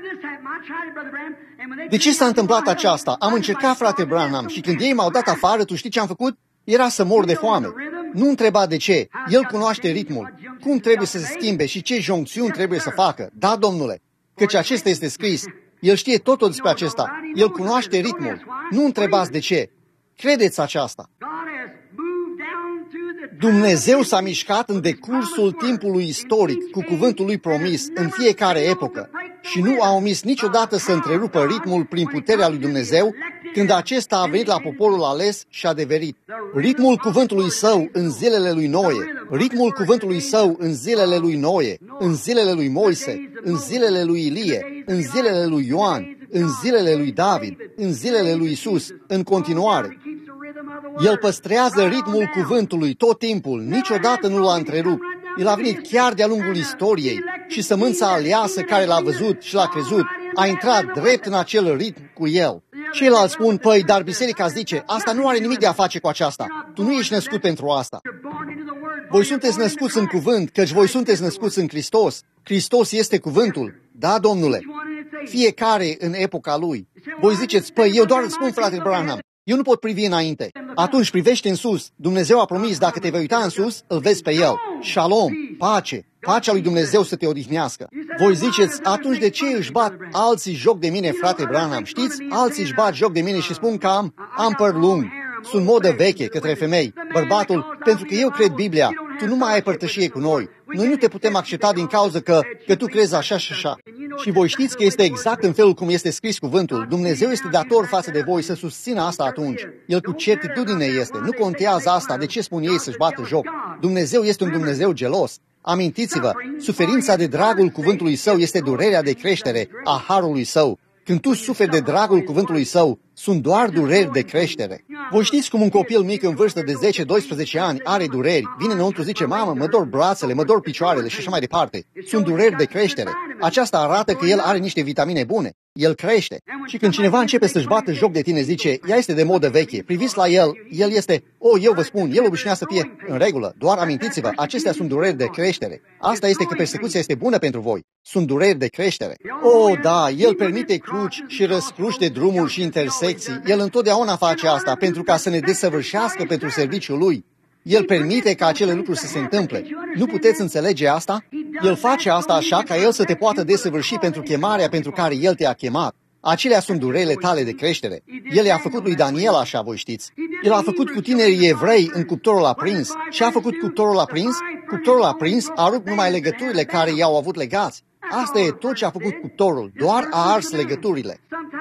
De ce s-a întâmplat aceasta? Am încercat, frate Branham, și când ei m-au dat afară, tu știi ce am făcut? Era să mor de foame. Nu întreba de ce. El cunoaște ritmul. Cum trebuie să se schimbe și ce joncțiuni trebuie să facă. Da, domnule, căci acesta este scris. El știe totul despre acesta. El cunoaște ritmul. Nu întrebați de ce. Credeți aceasta. Dumnezeu s-a mișcat în decursul timpului istoric cu cuvântul lui promis în fiecare epocă și nu a omis niciodată să întrerupă ritmul prin puterea lui Dumnezeu când acesta a venit la poporul ales și a adeverit. Ritmul cuvântului său în zilele lui Noe, ritmul cuvântului său în zilele lui Noe, în zilele lui Moise, în zilele lui Ilie, în zilele lui Ioan, în zilele lui David, în zilele lui Isus, în continuare. El păstrează ritmul cuvântului tot timpul, niciodată nu l-a întrerupt. El a venit chiar de-a lungul istoriei și sămânța aleasă care l-a văzut și l-a crezut a intrat drept în acel ritm cu el. Ceilalți spun, păi, dar biserica zice, asta nu are nimic de a face cu aceasta. Tu nu ești născut pentru asta. Voi sunteți născuți în cuvânt, căci voi sunteți născuți în Hristos. Hristos este cuvântul. Da, domnule. Fiecare în epoca lui. Voi ziceți, păi, eu doar îți spun, frate Branham, eu nu pot privi înainte. Atunci privește în sus. Dumnezeu a promis, dacă te vei uita în sus, îl vezi pe El. Shalom, pace, pacea lui Dumnezeu să te odihnească. Voi ziceți, atunci de ce își bat alții joc de mine, frate Branham? Știți, alții își bat joc de mine și spun că am, am păr lung. Sunt modă veche către femei. Bărbatul, pentru că eu cred Biblia, tu nu mai ai părtășie cu noi. Noi nu te putem accepta din cauza că, că tu crezi așa și așa. Și voi știți că este exact în felul cum este scris cuvântul. Dumnezeu este dator față de voi să susțină asta atunci. El cu certitudine este. Nu contează asta. De ce spun ei să-și bată joc? Dumnezeu este un Dumnezeu gelos. Amintiți-vă, suferința de dragul cuvântului său este durerea de creștere a harului său. Când tu suferi de dragul cuvântului său, sunt doar dureri de creștere. Voi știți cum un copil mic în vârstă de zece doisprezece ani are dureri, vine înăuntru, zice, mamă, mă dor brațele, mă dor picioarele și așa mai departe. Sunt dureri de creștere. Aceasta arată că el are niște vitamine bune. El crește. Și când cineva începe să-și bată joc de tine, zice, ea este de modă veche. Priviți la el, el este, o, eu vă spun, el obișnuia să fie în regulă. Doar amintiți-vă, acestea sunt dureri de creștere. Asta este că persecuția este bună pentru voi. Sunt dureri de creștere. O, da, el permite cruci și răscruște drumuri și intersecții. El întotdeauna face asta pentru ca să ne desăvârșească pentru serviciul lui. El permite ca acele lucruri să se întâmple. Nu puteți înțelege asta? El face asta așa ca El să te poată desăvârși pentru chemarea pentru care El te-a chemat. Acelea sunt durerile tale de creștere. El i-a făcut lui Daniel așa, voi știți. El a făcut cu tinerii evrei în cuptorul aprins. Ce a făcut cuptorul aprins? Cuptorul aprins a rupt numai legăturile care i-au avut legați. Asta e tot ce a făcut cuptorul, doar a ars legăturile.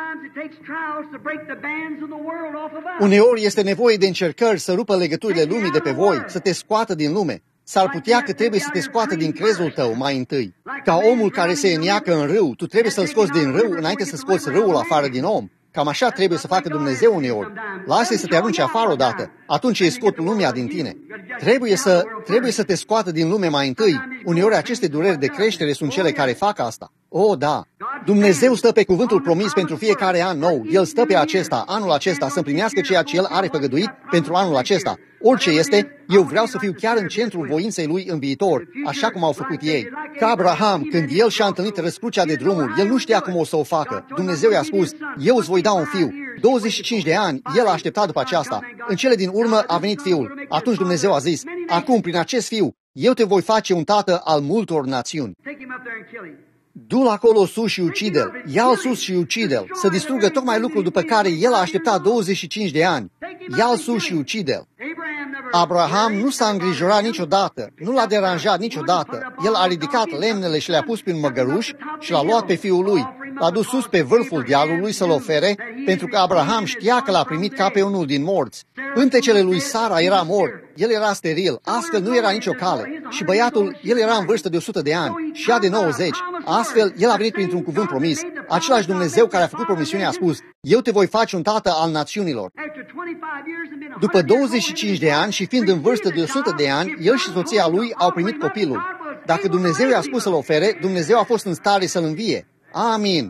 Uneori este nevoie de încercări să rupă legăturile lumii de pe voi, să te scoată din lume. S-ar putea că trebuie să te scoată din crezul tău mai întâi. Ca omul care se îneacă în râu, tu trebuie să-l scoți din râu înainte să scoți râul afară din om. Cam așa trebuie să facă Dumnezeu uneori. Lasă-i să te arunce afară odată, atunci îi scot lumea din tine. Trebuie să, trebuie să te scoată din lume mai întâi. Uneori aceste dureri de creștere sunt cele care fac asta. O, da. Dumnezeu stă pe cuvântul promis pentru fiecare an nou. El stă pe acesta, anul acesta, să împlinească ceea ce El are făgăduit pentru anul acesta. Orice este, eu vreau să fiu chiar în centrul voinței Lui în viitor, așa cum au făcut ei. Ca Abraham, când el și-a întâlnit răscrucea de drumuri, el nu știa cum o să o facă. Dumnezeu i-a spus, eu îți voi da un fiu. douăzeci și cinci de ani, el a așteptat după aceasta. În cele din urmă a venit fiul. Atunci Dumnezeu a zis, acum prin acest fiu, eu te voi face un tată al multor națiuni. Du-l acolo sus și ucide-l, ia-l sus și ucide-l, să distrugă tocmai lucrul după care el a așteptat douăzeci și cinci de ani. Ia-l sus și ucide-l. Abraham nu s-a îngrijorat niciodată, nu l-a deranjat niciodată. El a ridicat lemnele și le-a pus prin măgăruș și l-a luat pe fiul lui. L-a dus sus pe vârful dealului să-l ofere, pentru că Abraham știa că l-a primit ca pe unul din morți. Pântecele lui Sara era mort, el era steril, astfel nu era nicio cale. Și băiatul, el era în vârstă de o sută de ani și ea de nouăzeci. Astfel, el a venit printr-un cuvânt promis. Același Dumnezeu care a făcut promisiunea a spus: eu te voi face un tată al națiunilor. După douăzeci și cinci de ani și fiind în vârstă de o sută de ani, el și soția lui au primit copilul. Dacă Dumnezeu i-a spus să-l ofere, Dumnezeu a fost în stare să-l învie. Amin.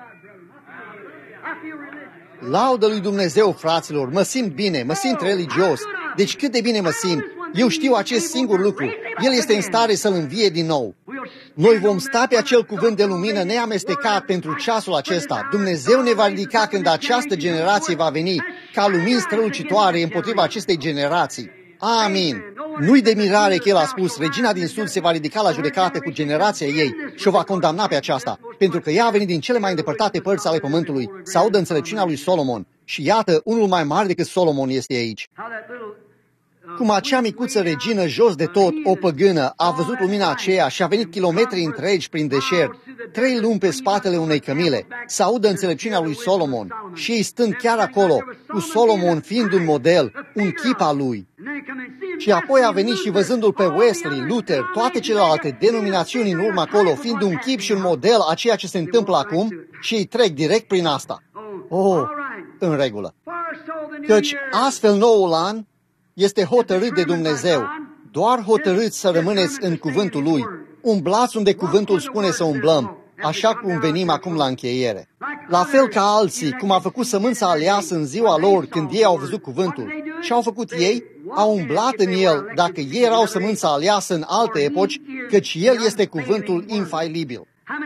Laudă lui Dumnezeu, fraților, mă simt bine, mă simt religios. Deci cât de bine mă simt. Eu știu acest singur lucru. El este în stare să-l învie din nou. Noi vom sta pe acel cuvânt de lumină neamestecat pentru ceasul acesta. Dumnezeu ne va ridica când această generație va veni, ca lumini strălucitoare împotriva acestei generații. Amin. Nu-i de mirare că el a spus: regina din sud se va ridica la judecată cu generația ei și o va condamna pe aceasta, pentru că ea a venit din cele mai îndepărtate părți ale pământului să audă înțelepciunea lui Solomon. Și iată, unul mai mare decât Solomon este aici. Cum acea micuță regină jos de tot, o păgână, a văzut lumina aceea și a venit kilometri întregi prin deșert, trei luni pe spatele unei cămile, să audă înțelepciunea lui Solomon, și ei stând chiar acolo, cu Solomon fiind un model, un chip al lui. Și apoi a venit și văzându-l pe Wesley, Luther, toate celelalte denominațiuni în urmă acolo, fiind un chip și un model a ceea ce se întâmplă acum, și ei trec direct prin asta. Oh, în regulă. Căci astfel noul an este hotărât de Dumnezeu. Doar hotărâți să rămâneți în cuvântul Lui. Umblați unde cuvântul spune să umblăm, așa cum venim acum la încheiere. La fel ca alții, cum a făcut sămânța aleasă în ziua lor când ei au văzut cuvântul. Și au făcut ei? Au umblat în el, dacă ei erau sămânța aleasă în alte epoci, căci El este cuvântul infailibil.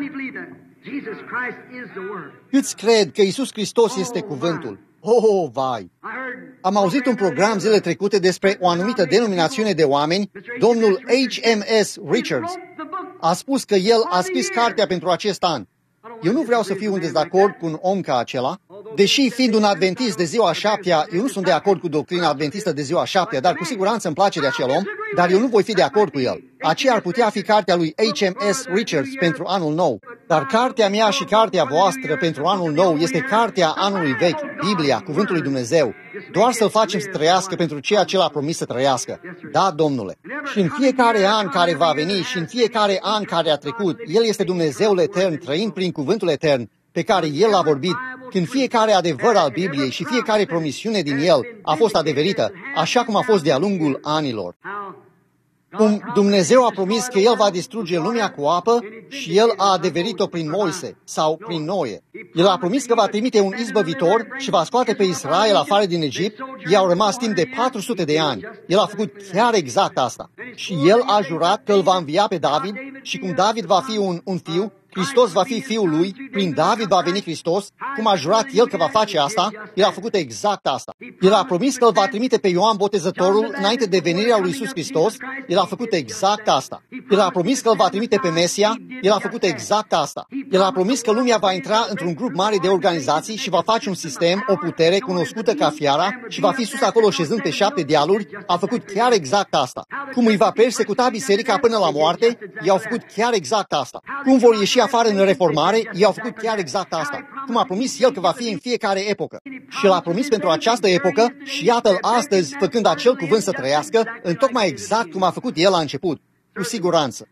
Câți cred că Iisus Hristos este cuvântul? Oh, vai! Am auzit un program zilele trecute despre o anumită denominațiune de oameni, domnul H M S Richards. A spus că el a scris cartea pentru acest an. Eu nu vreau să fiu în dezacord cu un om ca acela, deși fiind un adventist de ziua șaptea, eu nu sunt de acord cu doctrina adventistă de ziua șaptea, dar cu siguranță îmi place de acel om, dar eu nu voi fi de acord cu el. Aceea ar putea fi cartea lui H M S Richards pentru anul nou. Dar cartea mea și cartea voastră pentru anul nou este cartea anului vechi, Biblia, Cuvântul lui Dumnezeu. Doar să-l facem să trăiască pentru ceea ce l-a promis să trăiască. Da, Domnule. Și în fiecare an care va veni și în fiecare an care a trecut, El este Dumnezeul etern, trăind prin Cuvântul etern pe care El a vorbit, când fiecare adevăr al Bibliei și fiecare promisiune din El a fost adeverită, așa cum a fost de-a lungul anilor. Cum Dumnezeu a promis că El va distruge lumea cu apă și El a adeverit-o prin Moise sau prin Noe. El a promis că va trimite un izbăvitor și va scoate pe Israel afară din Egipt. Ei au rămas timp de patru sute de ani. El a făcut chiar exact asta. Și El a jurat că îl va învia pe David și cum David va fi un, un fiu, Hristos va fi fiul lui, prin David va veni Hristos, cum a jurat El că va face asta, El a făcut exact asta. El a promis că îl va trimite pe Ioan Botezătorul înainte de venirea lui Iisus Hristos, El a făcut exact asta. El a promis că îl va trimite pe Mesia, El a făcut exact asta. El a promis că lumea va intra într-un grup mare de organizații și va face un sistem, o putere cunoscută ca fiara și va fi sus acolo șezând pe șapte dealuri, a făcut chiar exact asta. Cum îi va persecuta biserica până la moarte, ei au făcut chiar exact asta. Cum vor ieși afară în reformare, ei au făcut chiar exact asta. Cum a promis El că va fi în fiecare epocă. Și El a promis pentru această epocă și iată-L astăzi făcând acel cuvânt să trăiască, în tocmai exact cum a făcut El la început. Cu siguranță.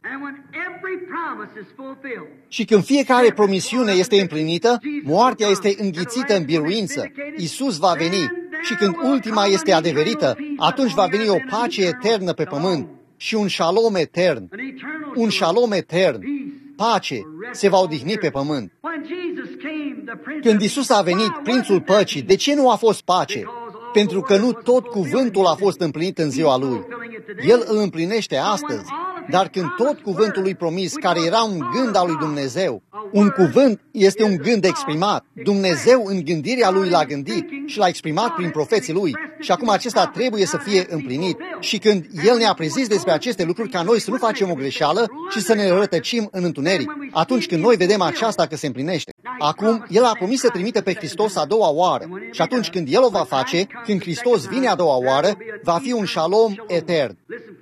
Și când fiecare promisiune este împlinită, moartea este înghițită în biruință. Iisus va veni. Și când ultima este adeverită, atunci va veni o pace eternă pe pământ și un șalom etern. Un șalom etern. Pace se va odihni pe pământ. Când Iisus a venit, Prințul Păcii, de ce nu a fost pace? Pentru că nu tot cuvântul a fost împlinit în ziua Lui. El îl împlinește astăzi. Dar când tot cuvântul lui promis, care era un gând al lui Dumnezeu, un cuvânt este un gând exprimat. Dumnezeu în gândirea Lui l-a gândit și l-a exprimat prin profeții Lui. Și acum acesta trebuie să fie împlinit. Și când El ne-a prezis despre aceste lucruri, ca noi să nu facem o greșeală și să ne rătăcim în întuneric, atunci când noi vedem aceasta că se împlinește. Acum, El a promis să trimite pe Hristos a doua oară. Și atunci când El o va face, când Hristos vine a doua oară, va fi un shalom etern.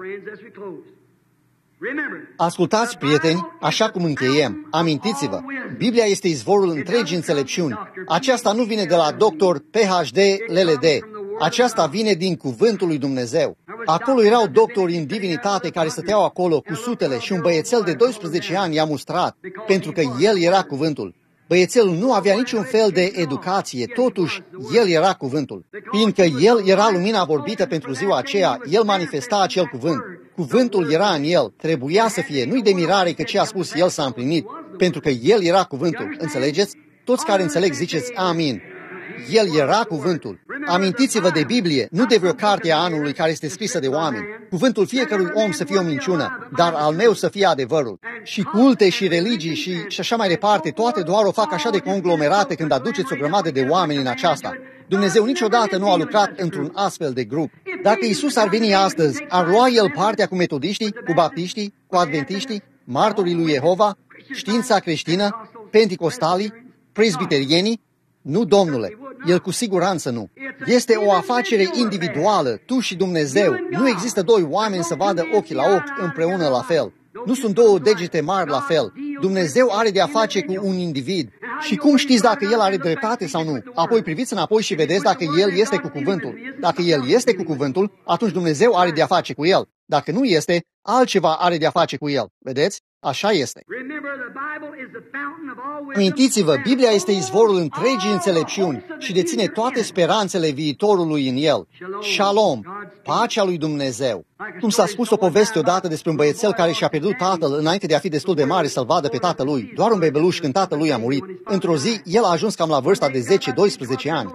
Ascultați, prieteni, așa cum încheiem. Amintiți-vă, Biblia este izvorul întregii înțelepciuni. Aceasta nu vine de la doctor P H D L L D. Aceasta vine din cuvântul lui Dumnezeu. Acolo erau doctori în divinitate care stăteau acolo cu sutele și un băiețel de doisprezece ani i-a mustrat, pentru că el era cuvântul. Băiețelul nu avea niciun fel de educație, totuși el era cuvântul. Fiindcă el era lumina vorbită pentru ziua aceea, el manifesta acel cuvânt. Cuvântul era în el, trebuia să fie. Nu-i de mirare că ce a spus el s-a împlinit, pentru că el era cuvântul. Înțelegeți? Toți care înțeleg ziceți amin. El era cuvântul. Amintiți-vă de Biblie, nu de vreo carte a anului care este scrisă de oameni. Cuvântul fiecărui om să fie o minciună, dar al meu să fie adevărul. Și culte și religii și, și așa mai departe, toate doar o fac așa de conglomerate când aduceți o grămadă de oameni în aceasta. Dumnezeu niciodată nu a lucrat într-un astfel de grup. Dacă Isus ar veni astăzi, ar lua El partea cu metodiștii, cu baptiștii, cu adventiștii, martorii lui Jehova, știința creștină, penticostalii, presbiterienii? Nu, domnule, el cu siguranță nu. Este o afacere individuală, tu și Dumnezeu. Nu există doi oameni să vadă ochii la ochi împreună la fel. Nu sunt două degete mari la fel. Dumnezeu are de a face cu un individ. Și cum știți dacă el are dreptate sau nu? Apoi priviți înapoi și vedeți dacă el este cu cuvântul. Dacă el este cu cuvântul, atunci Dumnezeu are de a face cu el. Dacă nu este, altceva are de a face cu el. Vedeți? Așa este. Amintiți-vă, Biblia este izvorul întregii înțelepciuni și deține toate speranțele viitorului în el. Shalom, pacea lui Dumnezeu. Cum s-a spus o poveste odată despre un băiețel care și-a pierdut tatăl înainte de a fi destul de mare să-l vadă pe tatălui, doar un bebeluș când tatălui a murit. Într-o zi, el a ajuns cam la vârsta de zece doisprezece ani.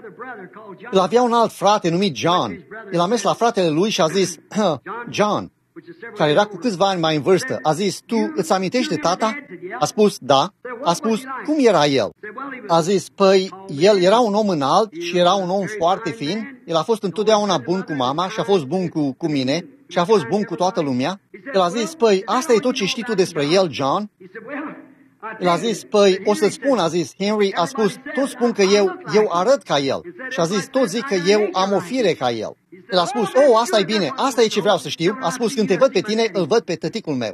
El avea un alt frate numit John. El a mers la fratele lui și a zis, John, care era cu câțiva ani mai în vârstă, a zis, tu îți amintești de tata? A spus, da. A spus, cum era el? A zis, păi, el era un om înalt și era un om foarte fin, el a fost întotdeauna bun cu mama și a fost bun cu, cu mine și a fost bun cu toată lumea. El a zis, păi, asta e tot ce știi tu despre el, John? El a zis, păi, o să-ți spun, a zis, Henry a spus, toți spun că eu, eu arăt ca el. Și a zis, toți zic că eu am o fire ca el. El a spus, oh, asta e bine, asta e ce vreau să știu. A spus, când te văd pe tine, îl văd pe tăticul meu.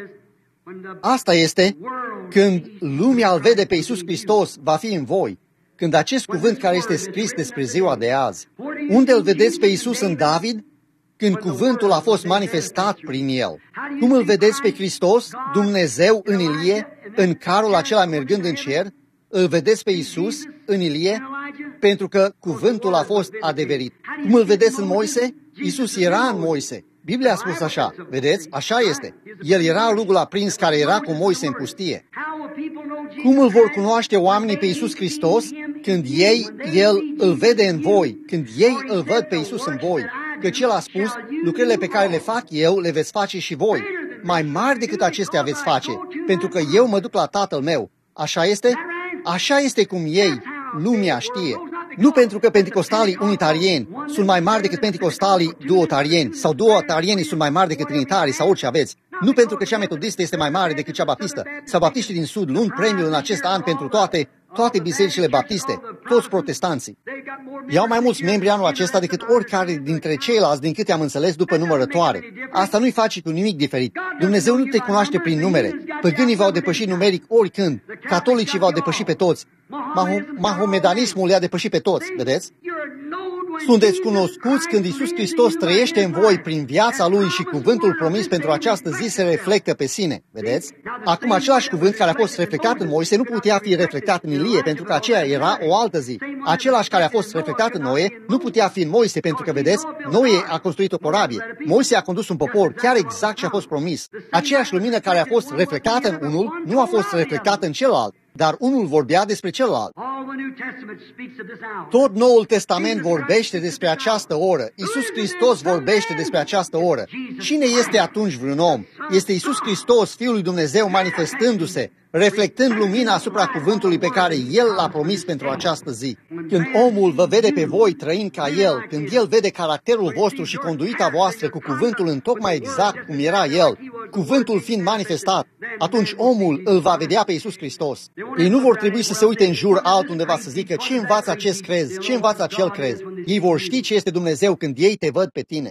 Asta este când lumea îl vede pe Iisus Hristos, va fi în voi. Când acest cuvânt care este scris despre ziua de azi. Unde îl vedeți pe Iisus în David? Când cuvântul a fost manifestat prin el. Cum îl vedeți pe Hristos, Dumnezeu în Ilie, în carul acela mergând în cer? Îl vedeți pe Iisus în Ilie? Pentru că cuvântul a fost adeverit. Cum îl vedeți în Moise? Iisus era în Moise. Biblia a spus așa. Vedeți? Așa este. El era rugul aprins care era cu Moise în pustie. Cum îl vor cunoaște oamenii pe Iisus Hristos? Când ei, El îl vede în voi. Când ei îl văd pe Iisus în voi. Căci El a spus, lucrurile pe care le fac eu, le veți face și voi. Mai mari decât acestea veți face, pentru că eu mă duc la Tatăl meu. Așa este? Așa este cum ei, lumea știe. Nu pentru că penticostalii unitarieni sunt mai mari decât penticostalii duotarieni, sau duotarienii sunt mai mari decât trinitarii, sau orice aveți. Nu pentru că cea metodistă este mai mare decât cea baptistă, sau baptiștii din Sud luând premiul în acest an pentru toate, toate bisericile baptiste, toți protestanții. Iau mai mulți membri anul acesta decât oricare dintre ceilalți, din câte am înțeles, după numărătoare. Asta nu-i face cu nimic diferit. Dumnezeu nu te cunoaște prin numere. Păgânii v-au depășit numeric oricând. Catolicii v-au depășit pe toți. Mahomedanismul le-a depășit pe toți, vedeți? Sunteți cunoscuți când Iisus Hristos trăiește în voi prin viața Lui și cuvântul promis pentru această zi se reflectă pe sine, vedeți? Acum, același cuvânt care a fost reflectat în Moise nu putea fi reflectat în Ilie, pentru că aceea era o altă zi. Același care a fost reflectat în Noe nu putea fi în Moise, pentru că, vedeți, Noe a construit o corabie. Moise a condus un popor, chiar exact ce a fost promis. Aceeași lumină care a fost reflectată în unul nu a fost reflectată în celălalt, dar unul vorbea despre celălalt. Tot Noul Testament vorbește despre această oră. Iisus Hristos vorbește despre această oră. Cine este atunci vreun om? Este Iisus Hristos, Fiul lui Dumnezeu, manifestându-se, reflectând lumina asupra cuvântului pe care El l-a promis pentru această zi. Când omul vă vede pe voi trăind ca El, când El vede caracterul vostru și conduita voastră cu cuvântul în tocmai exact cum era El, cuvântul fiind manifestat, atunci omul îl va vedea pe Iisus Hristos. Ei nu vor trebui să se uite în jur altundeva să zică ce învață acest crez, ce învață acel crez. Ei vor ști ce este Dumnezeu când ei te văd pe tine.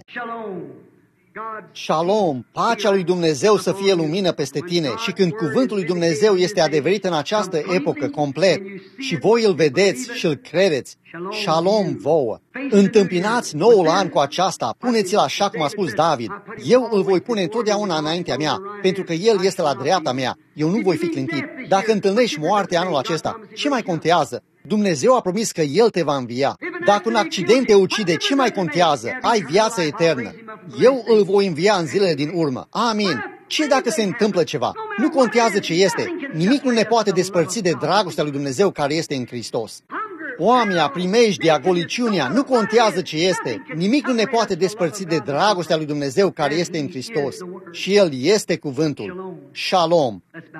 Shalom, pacea lui Dumnezeu să fie lumină peste tine și când cuvântul lui Dumnezeu este adeverit în această epocă complet și voi îl vedeți și îl credeți, shalom vouă. Întâmpinați noul an cu aceasta, puneți-l așa cum a spus David. Eu îl voi pune întotdeauna înaintea mea, pentru că El este la dreapta mea. Eu nu voi fi clintit. Dacă întâlnești moarte anul acesta, ce mai contează? Dumnezeu a promis că El te va învia. Dacă un accident te ucide, ce mai contează? Ai viață eternă. Eu îl voi învia în zilele din urmă. Amin. Ce dacă se întâmplă ceva? Nu contează ce este. Nimic nu ne poate despărți de dragostea lui Dumnezeu care este în Hristos. Foamea, primejdea, goliciunea, nu contează ce este. Nimic nu ne poate despărți de dragostea lui Dumnezeu care este în Hristos. Și El este cuvântul. Shalom.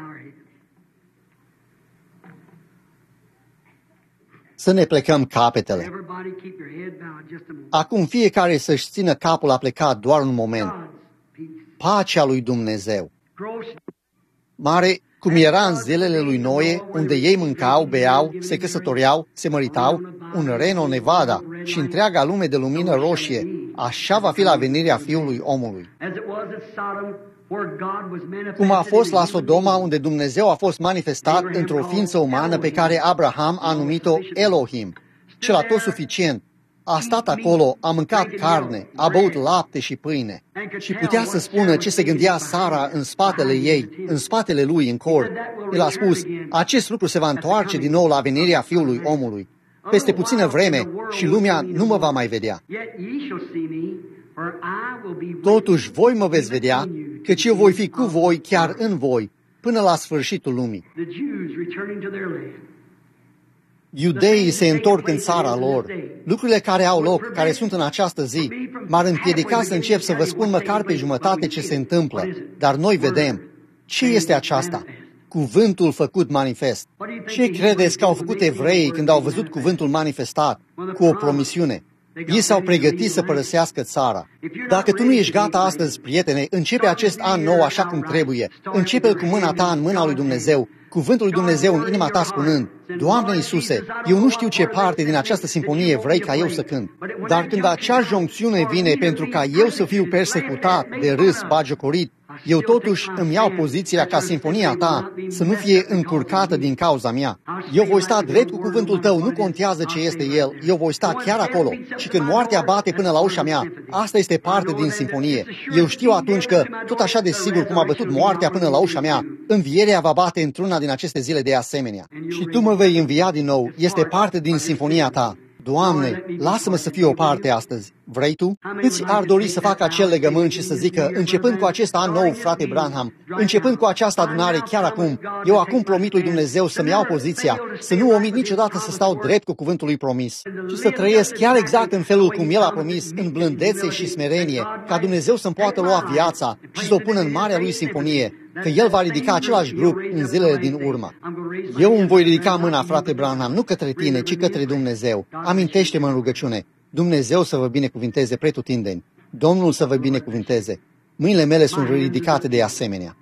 Să ne plecăm capetele. Acum fiecare să-și țină capul aplecat doar un moment. Pacea lui Dumnezeu. Mare, cum era în zilele lui Noe, unde ei mâncau, beau, se căsătoreau, se măritau, un Reno, Nevada și întreaga lume de lumină roșie, așa va fi la venirea Fiului Omului. Cum a fost la Sodoma, unde Dumnezeu a fost manifestat într-o ființă umană pe care Abraham a numit-o Elohim, cel atot suficient. A stat acolo, a mâncat carne, a băut lapte și pâine și putea să spună ce se gândea Sara în spatele ei, în spatele lui, în cor. El a spus, acest lucru se va întoarce din nou la venirea Fiului Omului. Peste puțină vreme și lumea nu mă va mai vedea. Totuși voi mă veți vedea, căci eu voi fi cu voi chiar în voi, până la sfârșitul lumii. Iudeii se întorc în țara lor. Lucrurile care au loc, care sunt în această zi, m-ar împiedica să încep să vă spun măcar pe jumătate ce se întâmplă, dar noi vedem. Ce este aceasta? Cuvântul făcut manifest. Ce credeți că au făcut evreii când au văzut cuvântul manifestat, cu o promisiune? Ei s-au pregătit să părăsească țara. Dacă tu nu ești gata astăzi, prietene, începe acest an nou așa cum trebuie. Începe-l cu mâna ta în mâna lui Dumnezeu, cuvântul lui Dumnezeu în inima ta spunând, Doamne Iisuse, eu nu știu ce parte din această simfonie vrei ca eu să cânt, dar când acea joncțiune vine pentru ca eu să fiu persecutat, de râs, bagiocorit, eu totuși îmi iau poziția ca simfonia ta să nu fie încurcată din cauza mea. Eu voi sta drept cu cuvântul tău, nu contează ce este el, eu voi sta chiar acolo. Și când moartea bate până la ușa mea, asta este parte din simfonie. Eu știu atunci că, tot așa de sigur cum a bătut moartea până la ușa mea, învierea va bate într-una din aceste zile de asemenea. Și tu mă vei învia din nou, este parte din simfonia ta. Doamne, lasă-mă să fiu o parte astăzi. Vrei tu? Îți ar dori să facă acel legământ și să zică, începând cu acest an nou, frate Branham, începând cu această adunare chiar acum, eu acum promit lui Dumnezeu să-mi iau poziția, să nu omit niciodată să stau drept cu cuvântul lui promis și să trăiesc chiar exact în felul cum El a promis, în blândețe și smerenie, ca Dumnezeu să-mi poată lua viața și să o pună în marea lui simfonie, că El va ridica același grup în zilele din urmă. Eu îmi voi ridica mâna, frate Branham, nu către tine, ci către Dumnezeu. Amintește-mă în rugăciune. Dumnezeu să vă binecuvinteze pretutindeni. Domnul să vă binecuvinteze. Mâinile mele sunt ridicate de asemenea.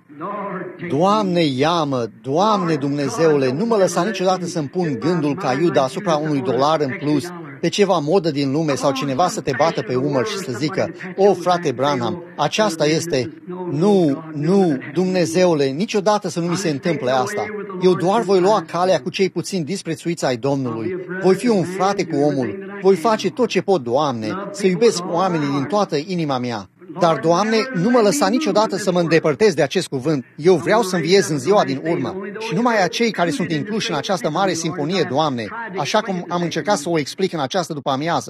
Doamne, ia-mă, Doamne Dumnezeule, nu mă lăsa niciodată să-mi pun gândul ca Iuda asupra unui dolar în plus, pe ceva modă din lume sau cineva să te bată pe umăr și să zică, o, frate Branham, aceasta este... Nu, nu, Dumnezeule, niciodată să nu mi se întâmple asta. Eu doar voi lua calea cu cei puțin disprețuiți ai Domnului. Voi fi un frate cu omul. Voi face tot ce pot, Doamne, să iubesc oamenii din toată inima mea. Dar, Doamne, nu mă lăsa niciodată să mă îndepărtez de acest cuvânt. Eu vreau să înviez în ziua din urmă. Și numai acei care sunt incluși în această mare simfonie, Doamne, așa cum am încercat să o explic în această după-amiază.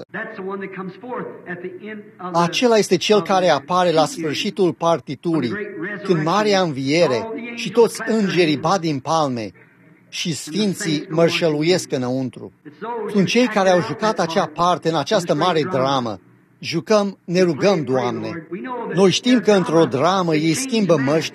Acela este cel care apare la sfârșitul partiturii, când marea înviere și toți îngerii bat din palme și sfinții mărșăluiesc înăuntru. Sunt cei care au jucat acea parte în această mare dramă. Jucăm, ne rugăm, Doamne. Noi știm că într-o dramă ei schimbă măștile.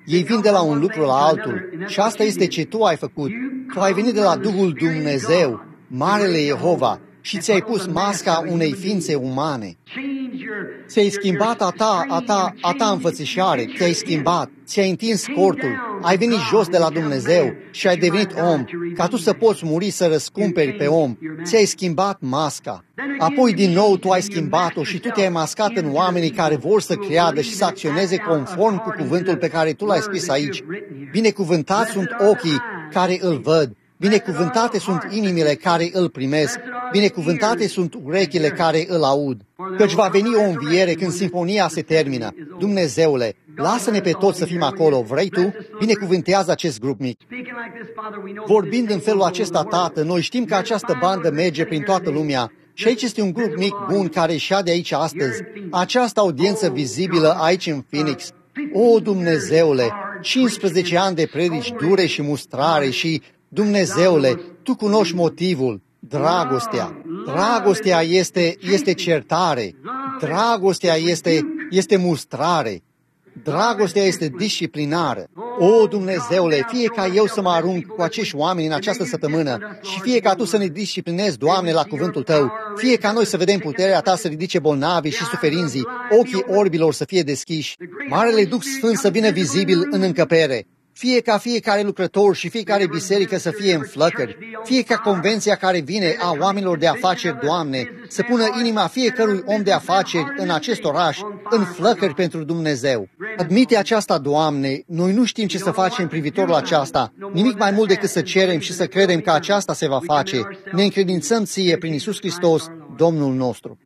Ei vin de la un lucru la altul și asta este ce tu ai făcut. Tu ai venit de la Duhul Dumnezeu, Marele Jehova, și ți-ai pus masca unei ființe umane. Ți-ai schimbat a ta, a ta, a ta înfățișare, ți-ai schimbat, ți-ai întins cortul, ai venit jos de la Dumnezeu și ai devenit om, ca tu să poți muri să răscumperi pe om. Ți-ai schimbat masca. Apoi din nou tu ai schimbat-o și tu te-ai mascat în oamenii care vor să creadă și să acționeze conform cu cuvântul pe care tu l-ai scris aici. Binecuvântați sunt ochii care îl văd. Binecuvântate sunt inimile care îl primesc, binecuvântate sunt urechile care îl aud, căci va veni o înviere când sinfonia se termină. Dumnezeule, lasă-ne pe toți să fim acolo, vrei tu? Binecuvântează acest grup mic. Vorbind în felul acesta, Tată, noi știm că această bandă merge prin toată lumea și aici este un grup mic bun care șade aici astăzi, această audiență vizibilă aici în Phoenix. O, Dumnezeule, cincisprezece ani de predici dure și mustrare și Dumnezeule, Tu cunoști motivul, dragostea. Dragostea este, este certare, dragostea este, este mustrare, dragostea este disciplinară. O, Dumnezeule, fie ca eu să mă arunc cu acești oameni în această săptămână și fie ca Tu să ne disciplinezi, Doamne, la cuvântul Tău, fie ca noi să vedem puterea Ta să ridice bolnavii și suferinzii, ochii orbilor să fie deschiși, Marele Duh Sfânt să vină vizibil în încăpere, fie ca fiecare lucrător și fiecare biserică să fie în flăcări, fie ca convenția care vine a oamenilor de afaceri, Doamne, să pună inima fiecărui om de afaceri în acest oraș, în flăcări pentru Dumnezeu. Admite aceasta, Doamne, noi nu știm ce să facem privitor la aceasta, nimic mai mult decât să cerem și să credem că aceasta se va face. Ne încredințăm Ție prin Iisus Hristos, Domnul nostru.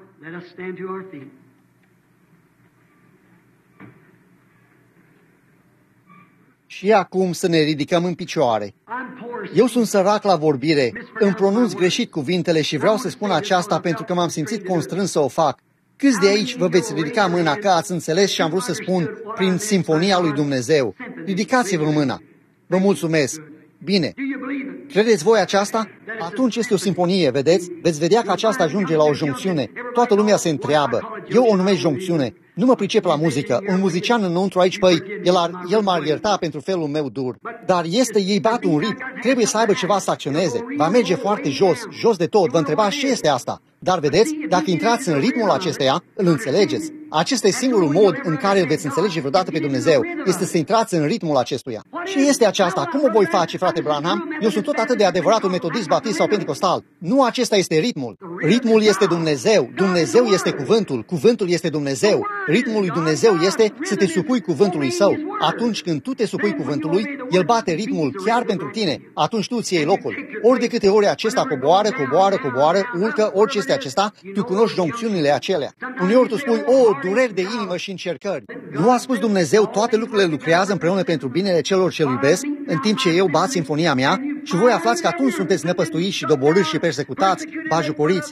Și acum să ne ridicăm în picioare. Eu sunt sărac la vorbire, îmi pronunț greșit cuvintele și vreau să spun aceasta pentru că m-am simțit constrâns să o fac. Câți de aici vă veți ridica mâna că ați înțeles și am vrut să spun prin simfonia lui Dumnezeu? Ridicați-vă mâna. Vă mulțumesc. Bine. Credeți voi aceasta? Atunci este o simfonie, vedeți? Veți vedea că aceasta ajunge la o joncțiune. Toată lumea se întreabă. Eu o numesc joncțiune. Nu mă pricep la muzică. Un muzician înăuntru aici, păi, el, ar, el m-ar ierta pentru felul meu dur. Dar este, ei bat un ritm. Trebuie să aibă ceva să acționeze. Va merge foarte jos, jos de tot. Vă întrebați ce este asta? Dar vedeți, dacă intrați în ritmul acesteia, îl înțelegeți. Acesta e singurul mod în care îl veți înțelege vreodată pe Dumnezeu. Este să intrați în ritmul acestuia. Și este aceasta. Cum o voi face, frate Branham? Eu sunt tot atât de adevărat un metodist, baptist sau pentecostal. Nu acesta este ritmul. Ritmul este Dumnezeu. Dumnezeu este cuvântul. Cuvântul este Dumnezeu. Ritmul lui Dumnezeu este să te supui cuvântului Său. Atunci când tu te supui cuvântului, El bate ritmul chiar pentru tine. Atunci tu ți iei locul. Ori de câte ori acesta coboară, coboară, coboară, urcă, orice este acesta, tu cunoști joncțiunile acelea. Uneori tu spui, o, dureri de inimă și încercări. Nu a spus Dumnezeu, toate lucrurile lucrează împreună pentru binele celor ce-L iubesc, în timp ce eu bat simfonia mea? Și voi aflați că atunci sunteți năpăstuiți și doborâți și persecutați, bajucoriți.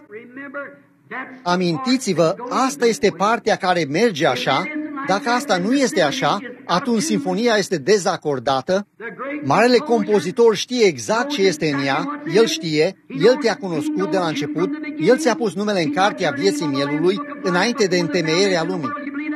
Amintiți-vă, asta este partea care merge așa. Dacă asta nu este așa, atunci simfonia este dezacordată. Marele compozitor știe exact ce este în ea, el știe, el te-a cunoscut de la început, el ți-a pus numele în cartea vieții mielului înainte de întemeierea lumii.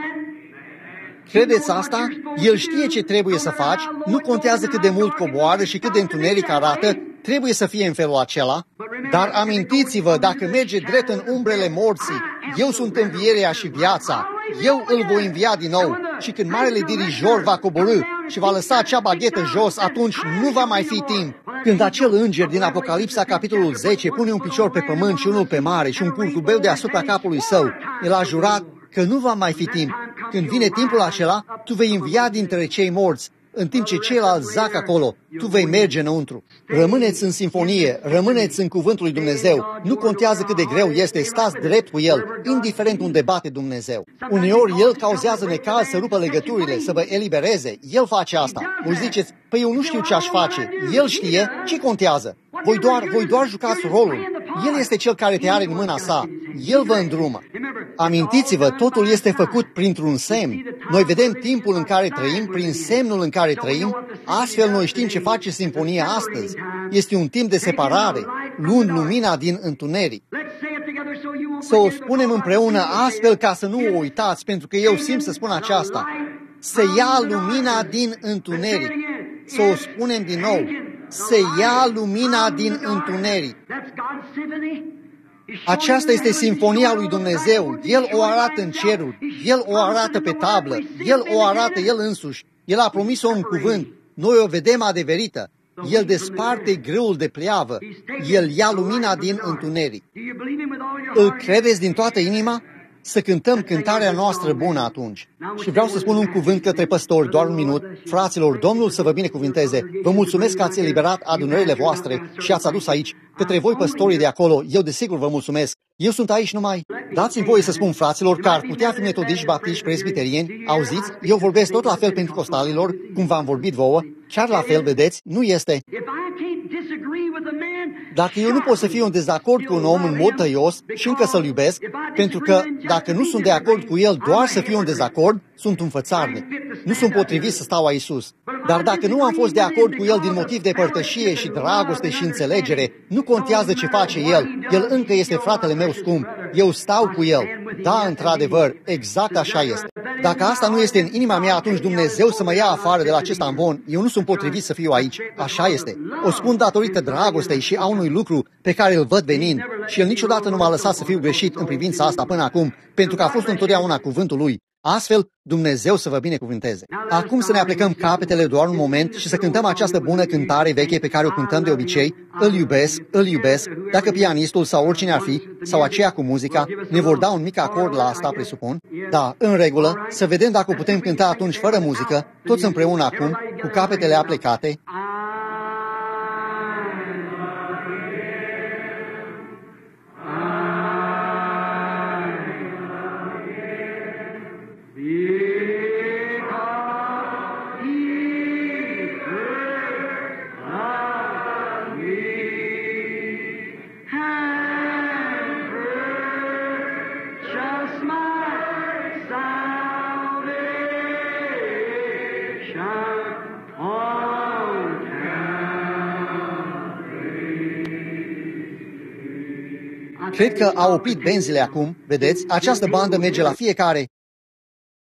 Credeți asta? El știe ce trebuie să faci, nu contează cât de mult coboară și cât de întuneric arată, trebuie să fie în felul acela. Dar amintiți-vă, dacă merge drept în umbrele morții, eu sunt învierea și viața, eu îl voi învia din nou. Și când marele dirijor va coborî și va lăsa acea baghetă jos, atunci nu va mai fi timp. Când acel înger din Apocalipsa, capitolul zece, pune un picior pe pământ și unul pe mare și un curcubeu deasupra capului său, el a jurat că nu va mai fi timp. Când vine timpul acela, tu vei învia dintre cei morți, în timp ce ceilalți zac acolo, tu vei merge înăuntru. Rămâneți în simfonie, rămâneți în cuvântul lui Dumnezeu. Nu contează cât de greu este, stați drept cu El, indiferent unde bate Dumnezeu. Uneori El cauzează necaz să rupă legăturile, să vă elibereze. El face asta. Voi ziceți, păi eu nu știu ce aș face. El știe, ce contează? Voi doar, voi doar jucați rolul. El este Cel care te are în mâna Sa. El vă îndrumă. Amintiți-vă, totul este făcut printr-un semn. Noi vedem timpul în care trăim, prin semnul în care trăim, astfel noi știm ce face simfonia astăzi. Este un timp de separare, luând lumina din întuneric. Să o spunem împreună astfel ca să nu o uitați, pentru că eu simt să spun aceasta. să ia lumina din întuneric. Să o spunem din nou. Să ia lumina din întuneric. Aceasta este simfonia lui Dumnezeu. El o arată în ceruri. El o arată pe tablă. El o arată El însuși. El a promis-o în cuvânt. Noi o vedem adeverită. El desparte grâul de pleavă. El ia lumina din întuneric. Îl credeți din toată inima? Să cântăm cântarea noastră bună atunci. Și vreau să spun un cuvânt către păstori, doar un minut. Fraților, Domnul să vă binecuvinteze. Vă mulțumesc că ați eliberat adunările voastre și ați adus aici. Către voi, păstorii de acolo, eu desigur vă mulțumesc. Eu sunt aici numai. Dați-mi voie să spun, fraților, că ar putea fi metodiști, baptiști, presbiterieni. Auziți? Eu vorbesc tot la fel pentecostalilor, cum v-am vorbit vouă. Chiar la fel, vedeți? Nu este. Dacă eu nu pot să fiu în dezacord cu un om în mod tăios și încă să-l iubesc, pentru că dacă nu sunt de acord cu el doar să fiu în dezacord, sunt un fățarnic. Nu sunt potrivit să stau aici sus. Dar dacă nu am fost de acord cu el din motiv de părtășie și dragoste și înțelegere, nu contează ce face el. El încă este fratele meu scump. Eu stau cu el. Da, într-adevăr, exact așa este. Dacă asta nu este în inima mea, atunci Dumnezeu să mă ia afară de la acest ambon. Eu nu sunt potrivit să fiu aici. Așa este. O spun datorită dragostei și a unui lucru pe care îl văd venind. Și el niciodată nu m-a lăsat să fiu greșit în privința asta până acum, pentru că a fost întotdeauna cuvântul lui. Astfel, Dumnezeu să vă binecuvânteze. Acum să ne aplecăm capetele doar un moment și să cântăm această bună cântare veche pe care o cântăm de obicei. Îl iubesc, îl iubesc. Dacă pianistul sau oricine ar fi, sau aceea cu muzica, ne vor da un mic acord la asta, presupun. Da, în regulă, să vedem dacă o putem cânta atunci fără muzică, toți împreună acum, cu capetele aplecate. Cred că a oprit benzile acum, vedeți? Această bandă merge la fiecare.